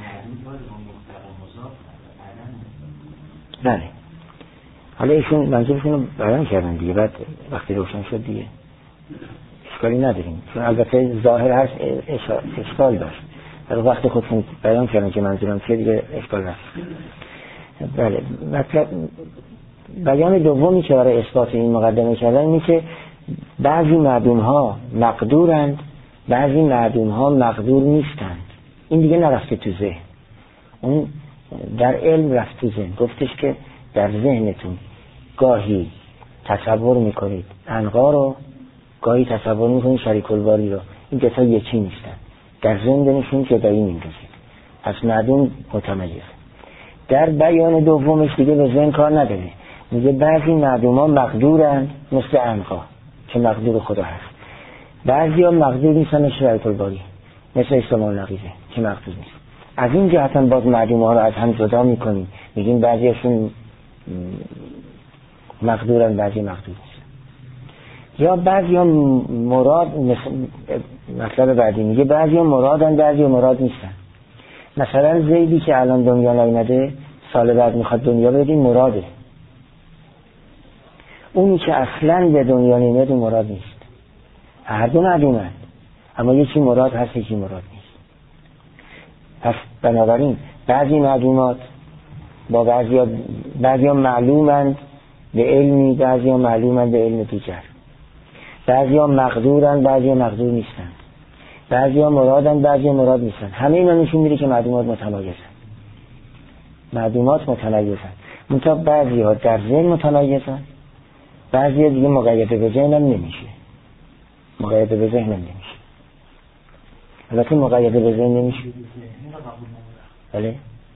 بله حالا ایشون منظورشون رو بیان کردن دیگه، بعد وقتی روشن شد دیگه اشکالی نداریم، چون البته ظاهر هست اشکال داشت، ولی وقتی خودشون بیان کردن که منظورم چیه دیگه اشکال نداشت. بله مطلب بیان دومی که برای اثبات این مقدمه کردن اینه که بعضی معدوم ها مقدورند، بعضی معدوم ها مقدور نیستند. این دیگه نرفته تو ذهن، اون در علم رفت تو ذهن. گفتش که در ذهنتون گاهی تصور میکنید عنقا رو، گاهی تصور میکنید شریک الباری رو، این دوتا یکی نیستن، در ذهن بینشون جدایی میندازید، پس معدوم متمایز. در بیان دومش دیگه به ذهن کار نداره، میگه بعضی معدوم ها مقدورن مثل عنقا که مقدور خدا هست، بعضی ها مقدور نیستن مثل شریک الباری مثل استعمال نقیزه که مقدور نیست. از این جهت هم باز معدوم ها رو از هم جدا میکنیم، میگیم بعضیشون مقدورن بعضی مقدور نیست. یا بعضی ها مراد، مطلب بعدی میگه بعضی ها مرادن بعضی ها مراد نیستن. مثلا زیدی که الان دنیا نیامده سال بعد میخواد دنیا بیاد، این مراده. اونی که اصلا به دنیا نمیاد اون مراد نیست. هر دو معدومند، اما یکی مراد هست یکی مراد نیست. پس بنابراین بعضی معدومات با بعضی ها معلومند به علمی، بعضی ها معلومند به علم دیگر، بعضی ها مقدورند بعضی ها مقدور نیستند، بعضی ها مرادند بعضی ها مراد نیستند. همه اینا نشون میده که معدومات متمایزند. معدومات متمایزند، منتها بعضی ها در ذهن متمایزند، بعضی ها دیگه مقید به ذهن هم نمیشه، مقید به ذهن هم نمیشه. البته مقید به ذهن نمیشه. بله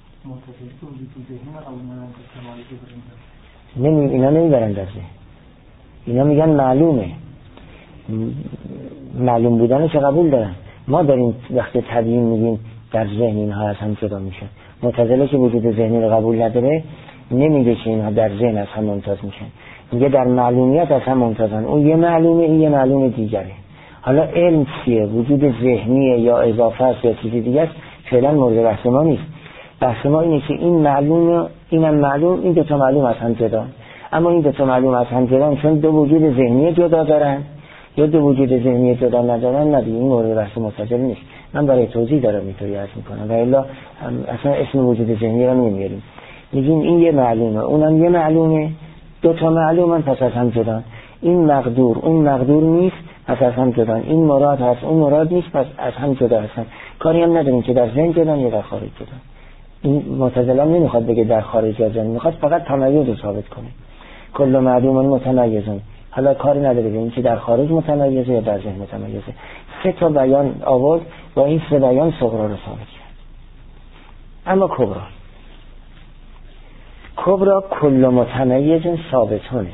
اینا نمیبرن در ذهن، اینا میگن معلومه، معلوم بودن چه قبول دارن. ما داریم وقتی تبیین میگیم در ذهن اینها از هم جدا میشن. معتزله که وجود ذهنی رو قبول نداره نمیگه که اینها در ذهن از هم ممتاز میشن، میگه در معلومیت از هم ممتازن. اون یه معلومه این یه معلوم دیگره. حالا علم چیه؟ وجود ذهنیه یا اضافه است یا چیزی دیگه است، فعلا مورد بحث ما نیست. بحث ما اینه که این معلومه اینم معلوم، این دو تا معلوم از هم جدا. اما این دو تا معلوم از هم جدا چون دو وجود ذهنی جدا دارن یا دو وجود ذهنی جدا ندارن، ندید این مورد بحث معتزله نیست. من برای توضیح دارم اینطوری عرض میکنم و الا اصلا اسم وجود ذهنی رو نمیاریم. میگیم این یه معلومه اونم یه معلومه، دو تا معلومن پس از هم جدا. این مقدور اون مقدور نیست پس از هم جدا، این مراد هست اون مراد نیست پس از هم جدا هستن. کاری هم نداریم که در ذهن جدا یا در خارج جدا. این معتزله نمیخواد بگه در خارج از ذهن، میخواد فقط تمایز رو ثابت کنه. کل معدوم متمیزون، حالا کاری نداره به این که در خارج متمیزه یا در ذهن متمیزه. 3 تا بیان آورد، با این 3 بیان صغرا رو ثابت کرد. اما کبرا کل متمیز ثابتونه.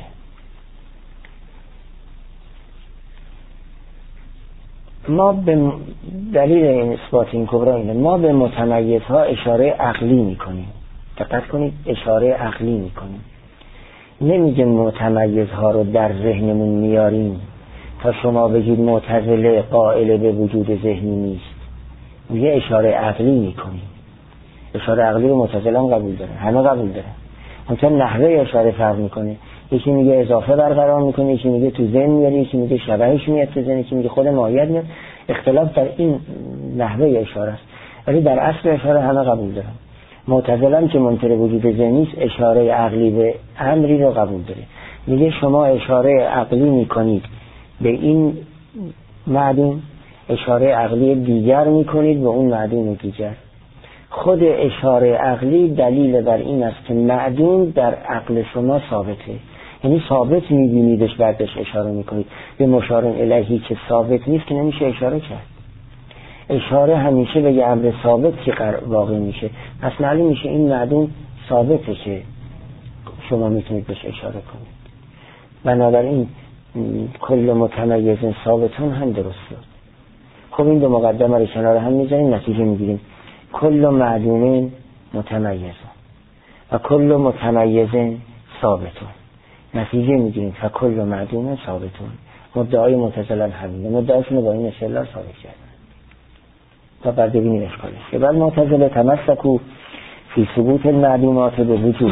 ما به دلیل این اثبات این کبرا اینه، ما به متمیزها اشاره عقلی میکنیم. دقت کنید، اشاره عقلی میکنیم. نمیگه متمیزها رو در ذهنمون میاریم تا شما بگید معتزله قائل به وجود ذهنی نیست. میگه اشاره عقلی میکنیم. اشاره عقلی رو معتزله هم قبول داره، همه قبول داره. مثلا نحوه اشاره فرق میکنه. یکی میگه اضافه برقرار میکنه، یکی میگه تو ذهن میاره، یکی میگه شبهش میاد تو ذهن، یکی میگه خود ماهیت میاد. اختلاف در این نحوه اشاره است، ولی در اصل اشاره همه قبول دارن. معتزله هم که منکر وجود ذهنی است، اشاره عقلی به امری رو قبول داره. میگه شما اشاره عقلی میکنید به این معدوم، اشاره عقلی دیگر میکنید به اون معدوم دیگر. خود اشاره عقلی دلیل بر این است که معدوم در عقل شما ثابته، یعنی ثابت میبینیدش بعدش اشاره میکنید. به مشار الیهی که ثابت نیست که نمیشه اشاره کرد. اشاره همیشه به یه امر ثابت که واقع میشه. پس معلوم میشه این معدوم ثابته که شما میتونید بهش اشاره کنید. بنابراین کل متمیز ثابتون هم درست شد. خب این دو مقدمه رو کنار هم میذاریم، نتیجه میگیریم کل معدوم متمیز و کل متمیز ثابتون. نتیجه میگیریم که کل معدوم ثابتون. مدعای معتزله همینه، مدعاشون رو با این استدلال ثابت کردن. تا بعد ببینیم اشکالش. که بعد معتزله تمسکو فی ثبوت المعدومات به وجود.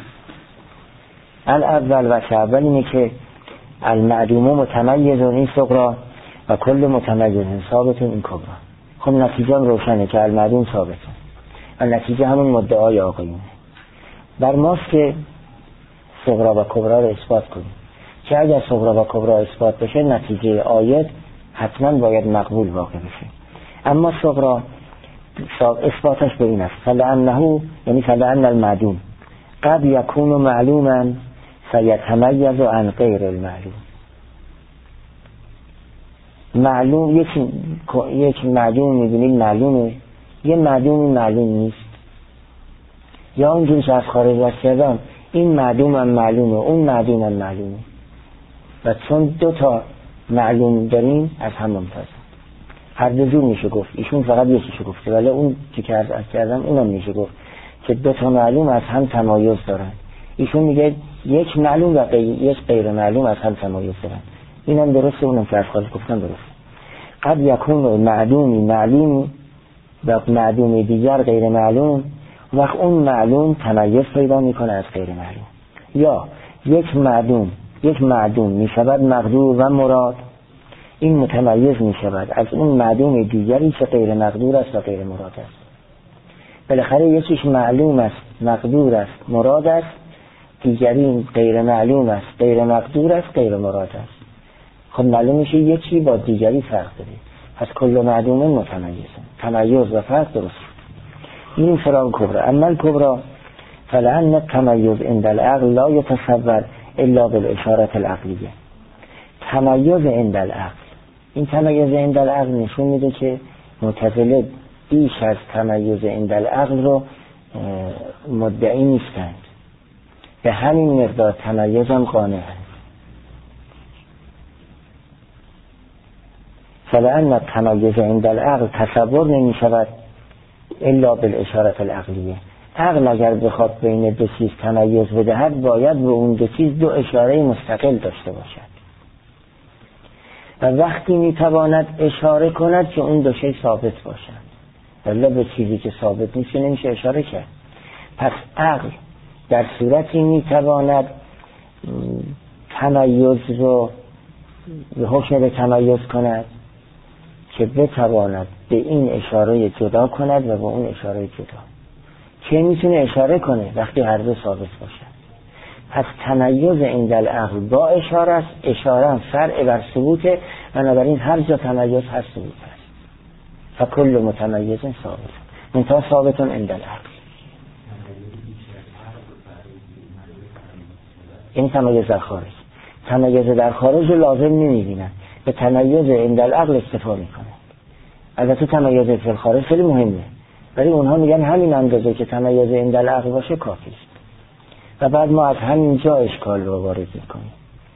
الاول و اول اینه که المعدوم متمیز این صغرا و کل متمیز ثابتون این کبرا. خب نتیجه هم روشنه که المعدوم ثابتون و نتیجه همون مدعای آقایونه. بر ماست که صغرا و کبرا رو اثبات کنیم، که اگر صغرا و کبرا اثبات بشه نتیجه آیت حتما باید مقبول واقع بشه. اما صغرا اثباتش به این است فلعنه، یعنی فلعن المعدوم قد یکون معلوما فیتمیز عن غیر المعلوم. معلوم یک معلوم میبینید معلومه، یه معلومی معلوم نیست، یا اونجور که از خارج از کردم این معلوم هم معلومه اون معلوم هم معلومه و چون 2 تا معلوم داریم از هم ممتاز. هر دو جور میشه گفت، ایشون فقط یکیشو گفته ولی اون که از کردم اونم میشه گفت که 2 تا معلوم از هم تمایز دارن. ایشون میگه یک معلوم و یک غیر معلوم از هم تمایز دارن. اینم درسته، اونم که از خارج گفتم درسته. قد یکون معلومی معلوم و معلوم دیگر غیر معلوم، وقت اون معلوم تمایز پیدا میکنه از غیر معلوم. یا یک معدوم میشود مقدور و مراد، این متمایز میشود از اون معدوم دیگری که غیر مقدور است و غیر مراد است. بالاخره یکیش معلوم است مقدور است مراد است، دیگری غیر معلوم است غیر مقدور است غیر مراد است. خب معلوم میشه یکی با دیگری فرق داره. پس کل معدوم متمیز، تمایز و فرق درست. این سراغ کبرا. اما الکبرا فلعن التمایز عند العقل لا يتصور الا بالاشاره العقلیه. تمایز عند العقل، این تمایز عند العقل نشون میده که معتزله بیش از تمایز عند العقل رو مدعی نیستند، به همین مقدار تمایز هم قانعند. فلعن التمایز عند العقل تصور نمی شود الا بالاشاره العقلیه. عقل اگر بخواد بین 2 چیز تمایز بدهد باید به اون 2 چیز 2 اشاره مستقل داشته باشد و وقتی میتواند اشاره کند که اون 2 شی ثابت باشند، ولی به چیزی که ثابت نیست نمیشه اشاره کرد. پس عقل در صورتی میتواند تمایز رو به حکم به تمایز کند که بتواند به این اشاره جدا کند و به اون اشاره جدا. که میتونه اشاره کنه وقتی هر دو ثابت باشد. پس تمایز عند العقل با اشاره است، اشاره هم فرع بر ثبوته، بنابراین هر جا تمایز هست ثبوت است. فکل متمیز ثابت منتها ثابتون عند العقل. یعنی تمایز در خارج. تمایز در خارج رو لازم نمی‌بینن، به تمایز عند العقل اکتفا میکنن. البته تمایز در خارج خیلی مهمه، ولی اونها میگن همین اندازه که تمایز عند العقل باشه کافی است. و بعد ما از همینجا اشکال رو وارد میکنیم.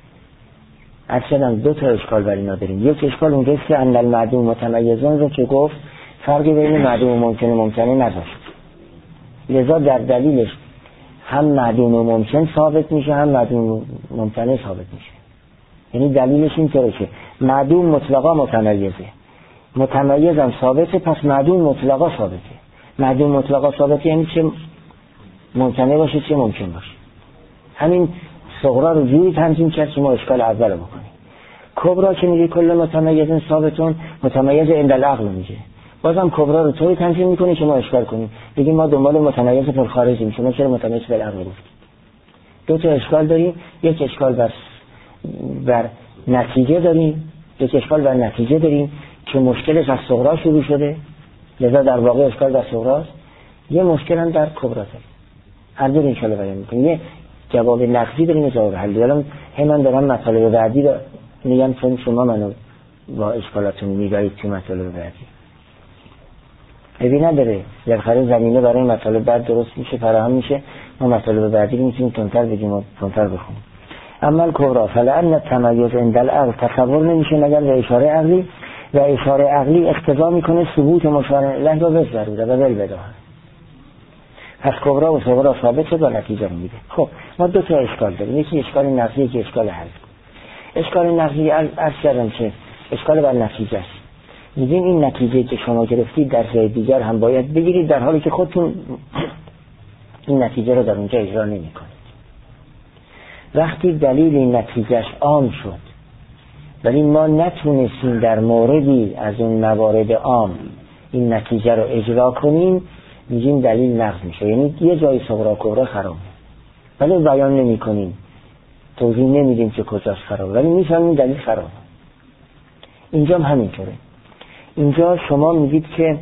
اصلا دو تا اشکال برای اینا داریم. یک اشکال اونجاست که ان المعدوم متمیزون رو که گفت فرقی بین معدوم و ممکن نذاشت، لذا در دلیلش هم معدوم و ممکن ثابت میشه، هم معدوم ممکن ثابت میشه. یعنی دلیلش اینطوره که معدوم مطلقا متمیزه، متمیزم ثابته، پس معدوم مطلقا ثابته. معدوم مطلقا ثابته یعنی چه ممکنه باشه چه ممکن باشه. همین صغرا رو جوری تنظیم کرد که ما اشکال اول رو بکنیم. کبرا که میگه کل متمیزن ثابتون، متمیز عند العقل میگه، بازم کبرا رو طوری تنظیم میکنه که ما اشکال کنیم، بگیم ما دنبال متمیز فی الخارجیم، شما چرا متمیز فی العقل گفتید؟ دو تا اشکال داریم، یک اشکال بر نتیجه داریم، یک اشکال بر نتیجه داریم که مشکلش از صغرا شروع شده، لذا در واقع اشکال در صغراست. یه مشکل هم در کبرا داریم. هر دو ان شاء الله بیان می‌کنیم. یه جواب نقضی داریم، جواب حلی. الان من دارم مطالب بعدی رو میگم چون شما منو با اشکالاتون میگایید تو مطالب بعدی. ابی نداره، بالاخره زمینه برای مطالب بعد درست میشه، فراهم میشه، ما مطالب بعدی رو میتونیم تندتر بگیم و تندتر بخونیم. اما کبرا فلان تمایز عند العقل تصور نمیشه مگر به اشاره عقلی، و اشاره عقلی اقتضا میکنه ثبوت مشار الیه را به ضروره و بالبداهه. پس کبرا و صغرا ثابت شد و نتیجه رو میده. خب ما دو تا اشکال داریم، یکی اشکال نقضی، یکی اشکال حل. اشکال نقضی عرض کردم که اشکال بر نتیجه است. میگیم این نتیجه که شما گرفتید در جای دیگر هم باید بگیرید، در حالی که خودتون این نتیجه رو در اونجا اجرا نمی‌کنید. وقتی دلیل این نتیجهش عام شد ولی ما نتونستیم در موردی از اون موارد عام این نتیجه رو اجرا کنیم، میگیم دلیل نقض میشه. یعنی یه جای صغرا کبرا خرابه ولی بیان نمی کنیم، توضیح نمیدیم که کجاش خرابه، ولی میفهمیم دلیل خرابه. اینجا هم همینطوره. اینجا شما میگید که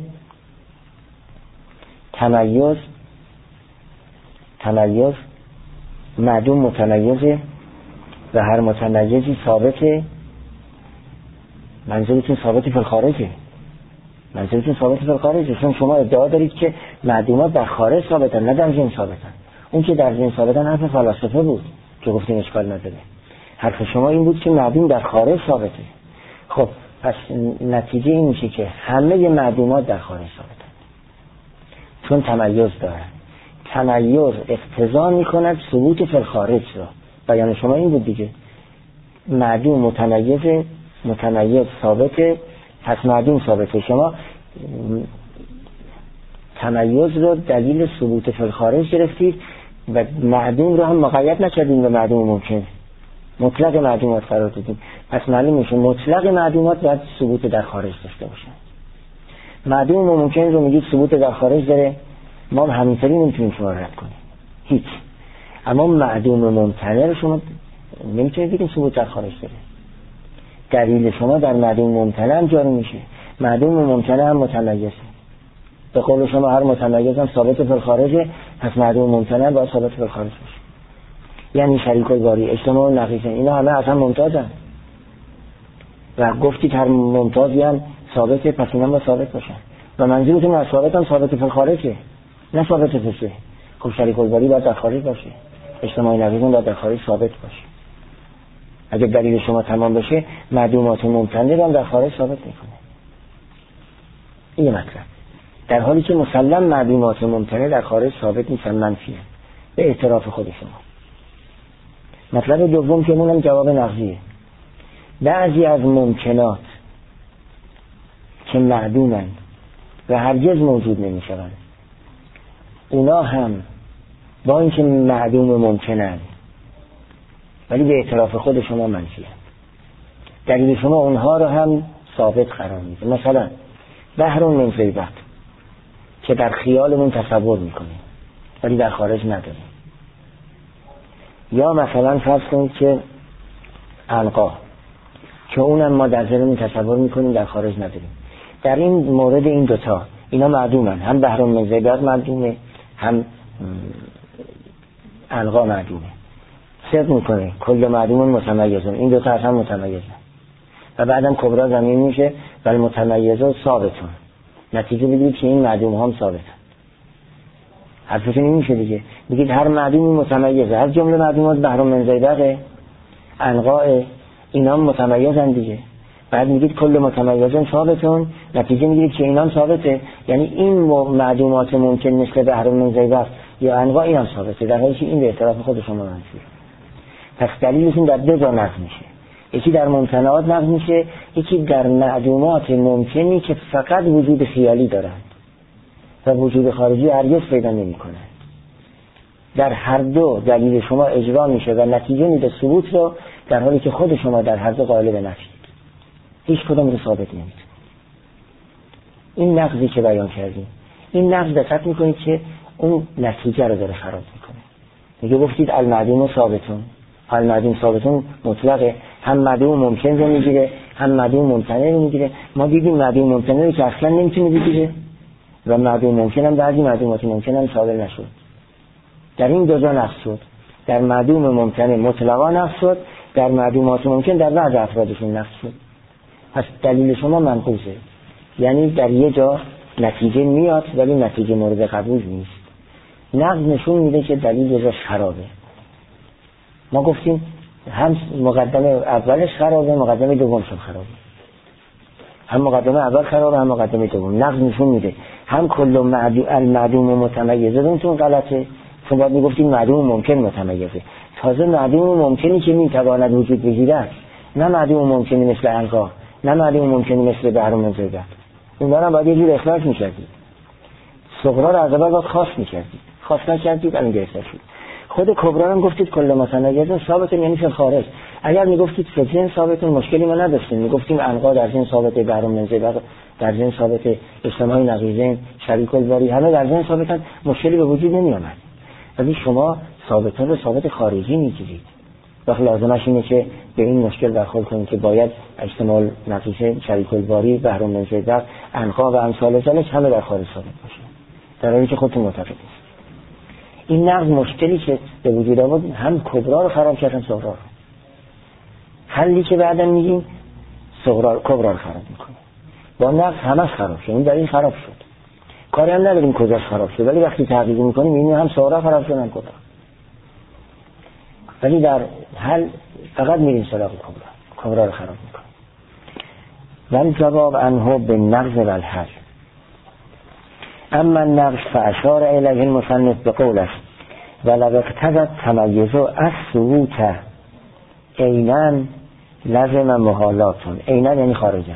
تمایز معدوم متمیزه و هر متمیزی ثابته. منظورتون ثابت فی الخارجه، منظورتون ثابت فی الخارجه، چون شما ادعا دارید که معدومات در خارج ثابتن نه در ذهن ثابتن. اون که در ذهن ثابتن حرف فلاسفه بود که گفتیم اشکال نداره. حرف شما این بود که معدوم در خارج ثابته. خب پس نتیجه این میشه که همه معدومات در خارج ثابتن چون تمایز دارن. تمایز اقتضا میکند ثبوت فی الخارج را. بیان شما این بود دیگه، معدوم متمیز ثابته، پس معدوم ثابته. شما تمایز رو دلیل ثبوت فی الخارج گرفتید و معدوم رو هم مقید نکردیم به معدوم ممکن، مطلق معدومات قرار دادیم. پس معلوم میشه مطلق معدومات باید ثبوت در خارج داشته باشن. معدوم ممکن رو میگید ثبوت در خارج داره، ما همینطوری نمیتونیم شما رد کنیم هیچ. اما معدوم ممتنع رو شما نمیتونید بگید ثبوت در خارج داره. دلیل شما در معدوم ممتنع هم جاری میشه، معدوم ممتنع هم متمیزه. به قول شما هر متمیز هم ثابت فی الخارجه، پس معدوم ممتنع باید ثابت فی الخارج باشه. یعنی شریکای باری، اجتماع و نقیصه، اینا همه اصلا ممتازن و گفتید هر ممتازی هم ثابته، پس اینا باید ثابت باشن. و منظورتون از ثابت هم ثابت فی الخارجه نه ثابت فی. خب شریکای باری باید در خارج باشه، اجتماع و نقیصه باید در خارج ثابت باشه. اگه دلیل شما تمام بشه معدومات ممتنع رو هم در خارج ثابت میکنه. این مطلب، در حالی که مسلم معدومات ممتنع در خارج ثابت نیستن، منفیه به اعتراف خود شما. مطلب دوم که اونم جواب نقضیه. بعضی از ممکنات که معدومن و هرگز موجود نمیشوند، اونا هم با اینکه معدوم ممکنن ولی به اعتراف خود شما منفیه. دلیل شما اونها رو هم ثابت قرار میده. مثلا بحر من غیبت که در خیالمون تصور میکنیم ولی در خارج نداریم. یا مثلا فرض کنید که عنقا که اونم ما در ذهنمون تصور میکنیم در خارج نداریم. در این مورد این دوتا اینا معدومن، هم بحر من غیبت معدومه هم عنقا معدومه. صدق میکنه کل معدوم متمیزون، این دوتا اصلا متمیزه و بعدم کبرا زمین میشه ولی متمیزون ثابتون، نتیجه بگید که این معدوم هم ثابتن. حرفتون این میشه دیگه، بگید هر معدومی متمیزه، هر جمله معدومات بحر من زیبقه انقاء اینا متمیزن دیگه. بعد میگید کل متمیزون ثابتون، نتیجه میگید که اینا هم ثابته، یعنی این معدومات ممکن مثل بحر من زیبق یا انقاء این هم ثابته، در حالی که این به اعتراف خود شما منفیه. پس دلیلشون در دو جا نقض میشه، یکی در ممتنعات نقض میشه، یکی در معدومات ممکنی که فقط وجود خیالی دارند و وجود خارجی هرگز پیدا نمیکنه. در هر دو دلیل شما اجرا میشه و نتیجه میده ثبوت رو، در حالی که خود شما در هر دو قائل به نفی، هیچ کدوم رو ثابت نمیتونه. این نقضی که بیان کردیم، این نقض دقت میکنید که اون نتیجه رو داره خراب میکنه. میگه گفتید المعدوم ثابتون، المعدوم ثابتون مطلقه، هم معدوم ممکن رو میگیره هم معدوم ممتنع رو میگیره. ما دیدیم معدوم ممتنع رو که اصلا نمیتونه بگیره و معدوم ممکن هم بعضی معدومات ممکن هم ثابت نشد. در این دو جا نقض شد، در معدوم ممتنع مطلقا نقض شد، در معدومات ممکن در بعض افرادشون نقض شد. پس دلیل شما منقوصه، یعنی در یه جا نتیجه میاد ولی نتیجه مورد قبول نیست. نقض نشون میده که دلیل یه جاش خرابه. ما گفتیم هم مقدمه اولش خرابه، مقدمه دومش خرابه، هم مقدمه اول خرابه هم مقدمه دوم. نقض نشون میده هم کل المعدوم متمیزه اونتون غلطه، چون باید میگفتیم معدوم ممکن متمیزه، تازه معدوم ممکنی که میتواند وجود بگیرد، نه معدوم ممکنی مثل انقا، نه معدوم ممکنی مثل بحر من زیبق. اونا رو باید یه جور اخراج میکردید، صغرا رو از اول باید خاص میکردید، خاص نکردید الان گرفته شد. خود کبرا هم گفتید کل متمیزون ثابتون، یعنی فی خارج. اگر میگفتید فی ثابتون مشکلی ما نداشتیم، میگفتیم انقا در ذهن ثابته، بحر من زیبق در ذهن ثابته، اجتماعی نقیضین شریک الباری همه در ذهن ثابتن، مشکلی به وجود نمی آمد. ولی شما ثابتون رو ثابت خارجی میگیرید، وقت لازمش اینه که به این مشکل برخورد کنید که باید اجتماع نقیضین شریک الباری بحر من زیبق انقا و امثال ذلک همه در خارج ثابت باشه، در حالی که خودتون معتقدید. این نقض مشکلی که به وجود آورد هم کبرا رو خراب کرد هم صغرا رو. حلی که بعدا میگیم صغرا کبرا رو خراب میکنه، با نقض همش خراب شد. این دلیل خراب شد، کاری هم نداریم کجاش خراب شد، ولی وقتی تحقیق میکنیم این هم صغرا خراب شد هم کبرا. ولی در حل فقط میریم سراغ کبرا رو خراب میکنه. ولی جواب انه به نقض و الحل. اما النقض فاشار الیه المصنف بقوله ولو اقتضى التميز الثبوت عینا لزم محالاتون. عینا یعنی خارجا.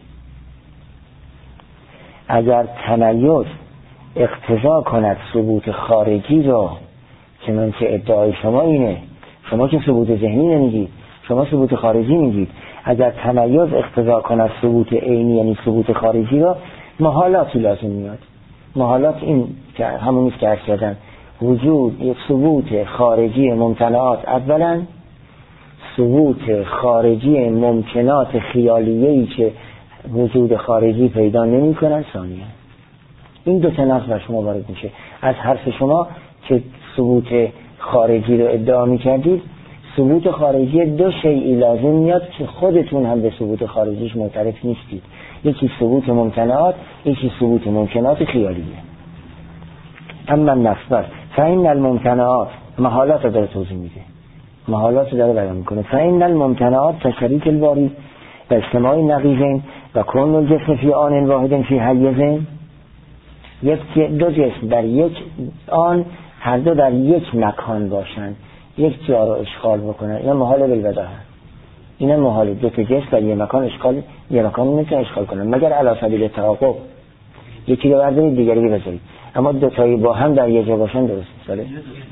اگر تمیز اقتضا کند ثبوت خارجی را، که من که ادعای شما اینه، شما که ثبوت ذهنی نمیگید، شما ثبوت خارجی میگید، اگر تمیز اقتضا کند ثبوت عینی یعنی ثبوت خارجی را، محالاتی لازم میاد. محالات این که همونیست که عرض کردن، وجود یک ثبوت خارجی ممتنعات اولا، ثبوت خارجی ممکنات خیالیه‌ای که وجود خارجی پیدا نمی کنن ثانیا. این دو تا نقض بر شما وارد میشه. از حرف شما که ثبوت خارجی رو ادعا می کردید، ثبوت خارجی دو شیئی لازم میاد که خودتون هم به ثبوت خارجیش معترف نیستید. یکی ثبوت ممکنات، یکی ثبوت ممکنات خیالیه. اما نفس فإن الممکنات، محالات رو داره توضیح میده، محالات رو داره بیان میکنه. فإن الممکنات كشریک الباری و اجتماعی نقیضین و کون الجسم فی آن واحد فی حیزین. دو جسم در یک آن، هر دو در یک مکان باشن، یک جا رو اشغال بکنن، اینا محال بالبداهه. اینا محال، دو تا جسم در یک مکان اشغال، یک مکان نمیتونه اشغال کنن مگر علی سبیل تعاقب، یکی رو بردارید دیگری رو بذارید. اما دو تایی با هم در یک جا باشن درست میشه.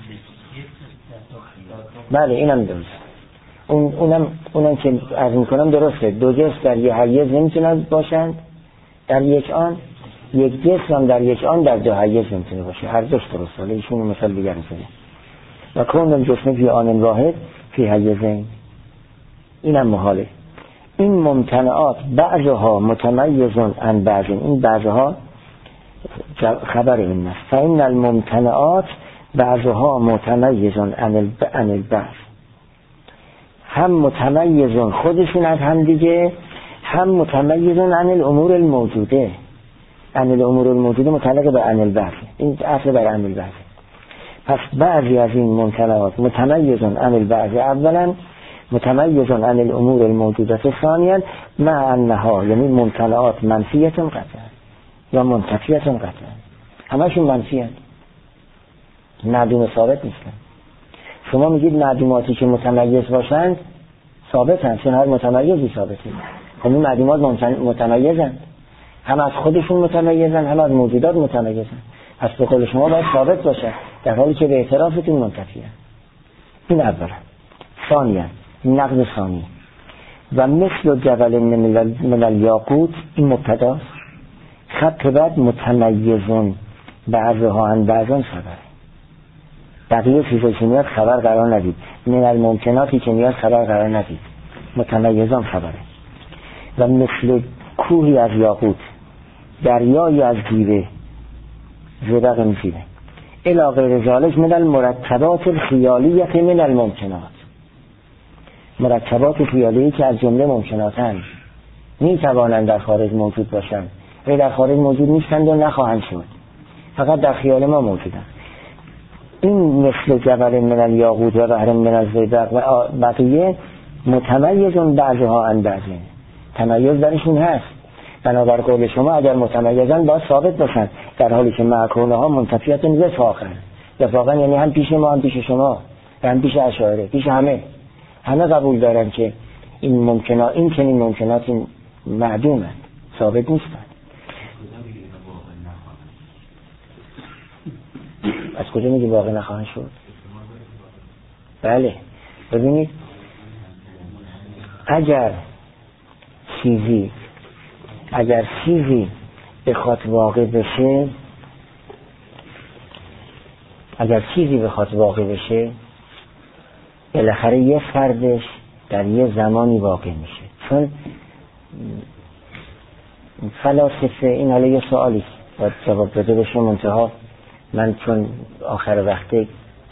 بله اینم درست. اونم که عرض میکنم درسته. دو جسم در یک حیز نمیتونن باشند در یک آن، یک جسم هم در یک آن در دو حیز نمیتونه باشه. هر دوش درست. حالا ایشون مثال دیگر میزنه. و کون الجسم فی آن واحد فی حیزین، اینم محاله. این ممتنعات بعضها متمیزون عن بعض، این بعضها خبر این است. فإن الممتنعات بعضها متمیزون عن البعض. هم متمیزون خودشون از هم دیگه، هم متمیزون عن الامور الموجوده. عن الامور الموجوده متعلق به عن البحث، این اصل بر عن البحث. پس بعضی از این ممتنعات متمیزون عن البحث اولا، متمیزون عن الامور الموجوده ثانیا، مع انها یعنی ممتنعات منفیتون قطعا یا منتفیتون قطعا، همشون منفی هست، معدوم ثابت نیستن. شما میگید معدوماتی که متمیز باشند ثابت هست، چون هر متمیزی ثابت نیست. خب این معدومات متمیزند، هم از خودشون متمیزن هم از موجودات متمیزن، پس به قول شما باید ثابت باشه، در حالی که به اعترافتون منتفی هست. این اولا. ثانیا نقض ثانی و مثل جبل من الیاقوت، این مبتداست. خط بعد متمیزون بعضها عن بعضان خبره، بقیه چیزایی که میاد خبر قرار ندید، من الممکناتی که میاد خبر قرار ندید، متمیزان خبره. و مثل کوهی از یاقوت، دریایی از گیره، زبق میگیره، الی غیر ذالک من المرتبات الخیالیه من الممکنات، مرتبات خیالی که از جمله ممکناتند، میتوانند در خارج موجود باشند ولی در خارج موجود نیستند و نخواهند شد، فقط در خیال ما موجودند. این مثل جبل من الیاقوت و بحر من الزیبق و بقیه متمیزون بعضها عن بعض، تمیز درشون هست. بنابر قول شما اگر متمیزن باید ثابت باشن، در حالی که معکونه ها منتفیت وفاقا. وفاقا یعنی هم پیش ما هم پیش شما، هم پیش اشاعره، پیش همه قبول دارن که این ممکنات، این چنین ممکنات معدومند، ثابت نیستند. از کجا میگی واقع نخواهند شد؟ بله ببینید، اگر چیزی بخواد واقع بشه، بالاخره یه فردش در یه زمانی واقع میشه. چون فلاسفه، این حالا یه سوالی باید جواب بده بشه، منتها من چون آخر وقته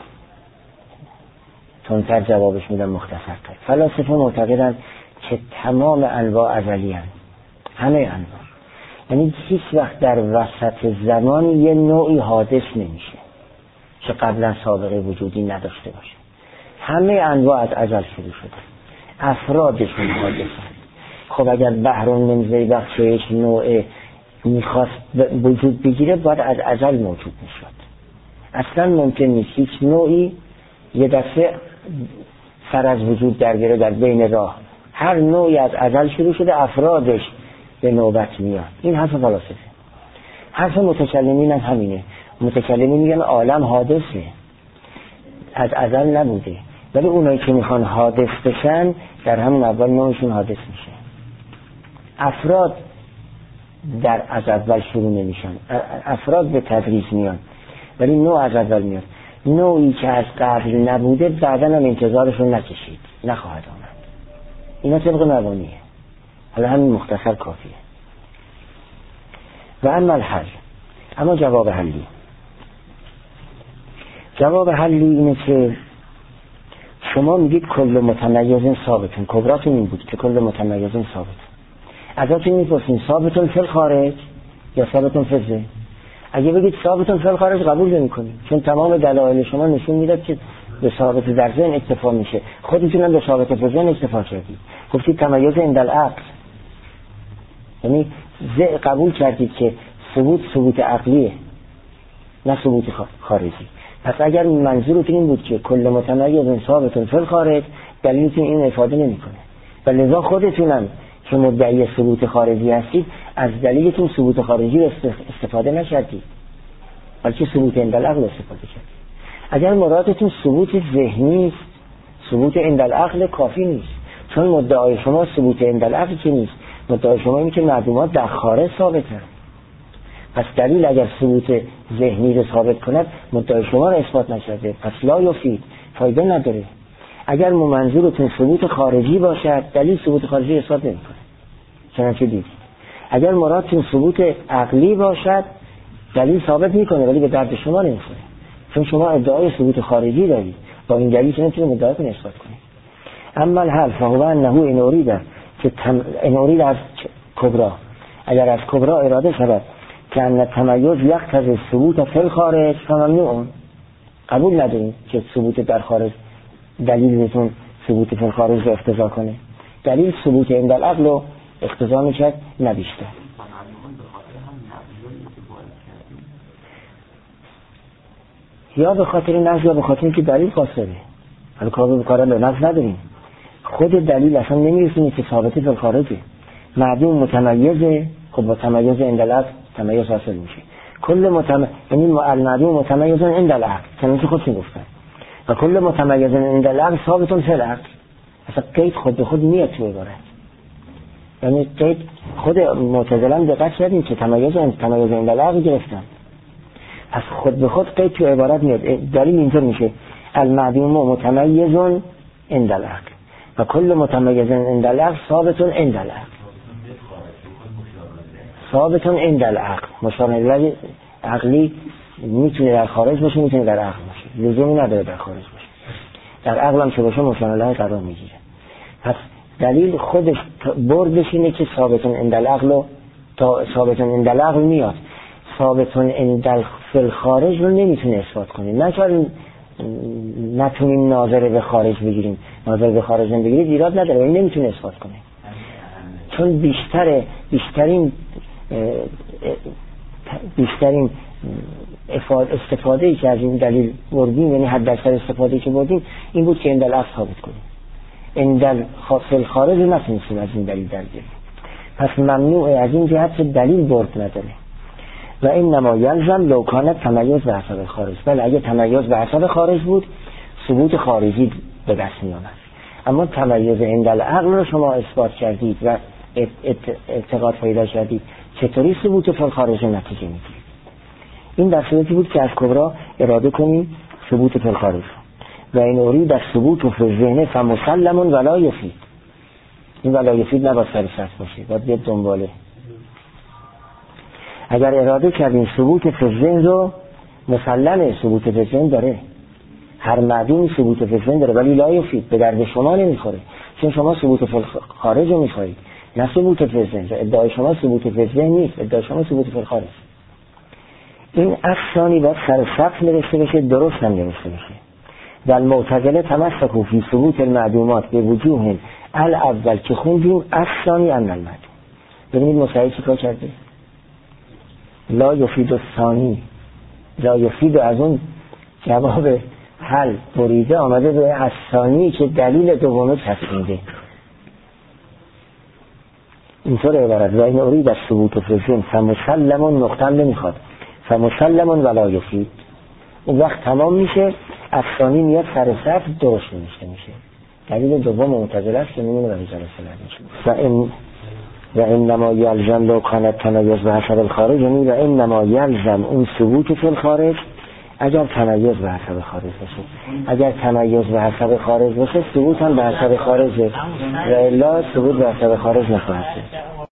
تندتر جوابش میدم مختصرتر. فلاسفه معتقدند که تمام انواع ازلی هستند، همه انواع، یعنی هیچ وقت در وسط زمان یه نوعی حادث نمیشه که قبلا سابقه وجودی نداشته باشه. همه انواع از ازل شروع شده، افرادشون حادثند. خب اگر بحر من زیبق که یک نوع میخواست وجود بگیره باید از ازل موجود میشد. اصلا ممکن نیست هیچ نوعی یه دفعه سر از وجود در بیاره در بین راه. هر نوعی از ازل شروع شده، افرادش به نوبت میاد. این حرف فلاسفه. حرف متکلمین هم همینه. متکلمین میگن عالم حادثه، از ازل نبوده، ولی اونایی که میخوان حادث بشن در همون اول نوعشون حادث میشه. افراد در از اول شروع نمیشن، افراد به تدریج میان، ولی نوع از اول میاد. نوعی که از قبل نبوده بعداً هم انتظارشون نکشید، نخواهد آمد. اینا طبق مبانیه. حالا همین مختصر کافیه. و اما الحل، اما جواب حلی اینه که شما میگید کل متمیزین ثابتون، کبراتون این بود که کل متمیزین ثابتون. ازتون میپرسیم ثابتون فی الخارج یا ثابتون فی الذهن؟ اگه بگید ثابتون فی الخارج قبول نمی‌کنیم، چون تمام دلایل شما نشون میداد که به ثابت در ذهن اکتفا میشه. خودتون هم به ثابت فی الذهن اکتفا کردید، گفتید تمیز عند العقل، یعنی قبول کردید که ثبوت عقلیه نه ثبوت خارجی. پس اگر منظورتون این بود که کل متمیز ثابتون فی الخارج، دلیلتون این افاده نمی‌کنه و لذا خودتونم که مدعی ثبوت خارجی هستید از دلیلتون ثبوت خارجی استفاده نکردید، بلکه ثبوت عند العقل استفاده کردید. اگر مرادتون ثبوت ذهنی است، ثبوت عند العقل کافی نیست، چون مدعای شما ثبوت عند العقل که نیست، مدعای شما اینه که معلومات در خارج ثابتن. پس دلیل اگر ثبوت ذهنی رو ثابت کند مدعای شما رو اثبات نکرده، پس لا یفید، فایده نداره. اگر منظورتون ثبوت خارجی باشد دلیل ثبوت خارجی اثبات نمی‌کنه. چنانچه دید اگر مرادتون ثبوت عقلی باشد دلیل ثابت میکنه ولی به درد شما نمیخوره، چون شما ادعای ثبوت خارجی دارید، با این دلیل که نمیتونید ادعاتون اثبات کنید. اما الحل فهو انه این اریده که این اریده از کبرا، اگر از کبرا اراده شود که ان تمیز یقتضی ثبوت فی الخارج فممنوع، قبول نداریم که ثبوت در خارج دلیلتون ثبوت فی الخارج رو اقتضا کنه. دلیل ثبوت عند العقل رو اقتضا میکرد نه بیشتر. یا به خاطر نقض یا به خاطر اینکه دلیل قاصره. حالا کار به نقض نداریم، خود دلیل اصلا نمیرسونه که ثابت فی الخارجه. معدوم متمیزه، خب با تمیز عند العقل تمیز حاصل میشه. کل یعنی المعدوم متمیز عند العقل، چنانچه خودشون گفتن، و کل متمیز عند العقل ثابت فی العقل. اصلا قید خود به خود میاد تو عبارت، یعنی قید خود معتزله هم دقت کردیم که تمیز عند العقل گرفتن، از خود به خود قید تو عبارت میاد. دلیل اینطور میشه المعدوم متمیز عند العقل و کل متمیز عند العقل ثابت عند العقل. ثابت عند العقل مشار الیه عقلی میتونه در خارج باشه، میتونه در عقل باشه، لزومی نداره در خارج باشه، در عقل هم که باشه مشار الیه قرار میگیره. پس دلیل خودش بردش اینه که ثابت عند العقل و تا ثابت عند العقل میاد، ثابت عند فی الخارج رو نمیتونه اثبات کنه. نتونیم ناظر به خارج بگیریم، ناظر به خارج بگیرید ایراد نداره ولی نمیتونه اثبات کنه، چون بیشترین استفاده‌ای که از این دلیل بردیم، یعنی حد اکثر استفاده‌ای که بردیم این بود که عند العقل ثابت کنیم، عند فی الخارج نتونستیم از این دلیل در بیاریم. پس ممنوع از این جهت که دلیل برد نداره. و انما یلزم لو کان تمیز به حسب خارج، بله اگه تمیز به حسب خارج بود ثبوت خارجی به دست می آمد، اما تمیز عند العقل رو شما اثبات کردید و اعتقاد پیدا کردید، چطوری ثبوت فی الخارج نتیجه میگیرید؟ این در صورتی بود که از کبرا اراده کنیم ثبوت فی الخارج و این اوری در ثبوت و فی الذهن فمسلم ولا یفید. این ولا یفید نباید سر سخت باشه، باید بیاد دنباله. اگر اراده کردیم ثبوت فی الذهن رو، مسلمه ثبوت فی الذهن داره، هر معدومی ثبوت فی الذهن داره، ولی لا یفید به درد شما نمیخوره، چون شما ثبوت فی الخارج رو میخواهید نه ثبوت فی الذهن. ادعای شما ثبوت فی الذهن نیست، ادعای شما ثبوت فی الخارج. این افسانی باید سر سقف نوشته بشه، درست هم نوشته بشه. در معتزله تمسکوا فی ثبوت المعدومات به وجوه الاول که خوندیم افسانی ان المعدوم. ببینید مسعود چیکار کرده؟ لا یفید الثانی، لا یفید از اون جواب حل بریده آمده به الثانی که دلیل دومه تصمیده. اینطور عبارت و این ارید از ثبوت و فیزن فمسلمون نقطه هم نمیخواد، فمسلمون ولا یفید. اون وقت تمام میشه، الثانی میاد سر صف درست نوشته میشه. دلیل دوم معتزله است که میمونه و رجال سلام و انما یلزم لو کانت تمیز به حسب الخارج، یعنی و انما یلزم اون ثبوت فی الخارج اگر تمیز به حسب خارج باشه. اگر تمیز به حسب خارج باشه ثبوت هم به حسب خارجه و الا ثبوت به حسب خارج نخواهد شد.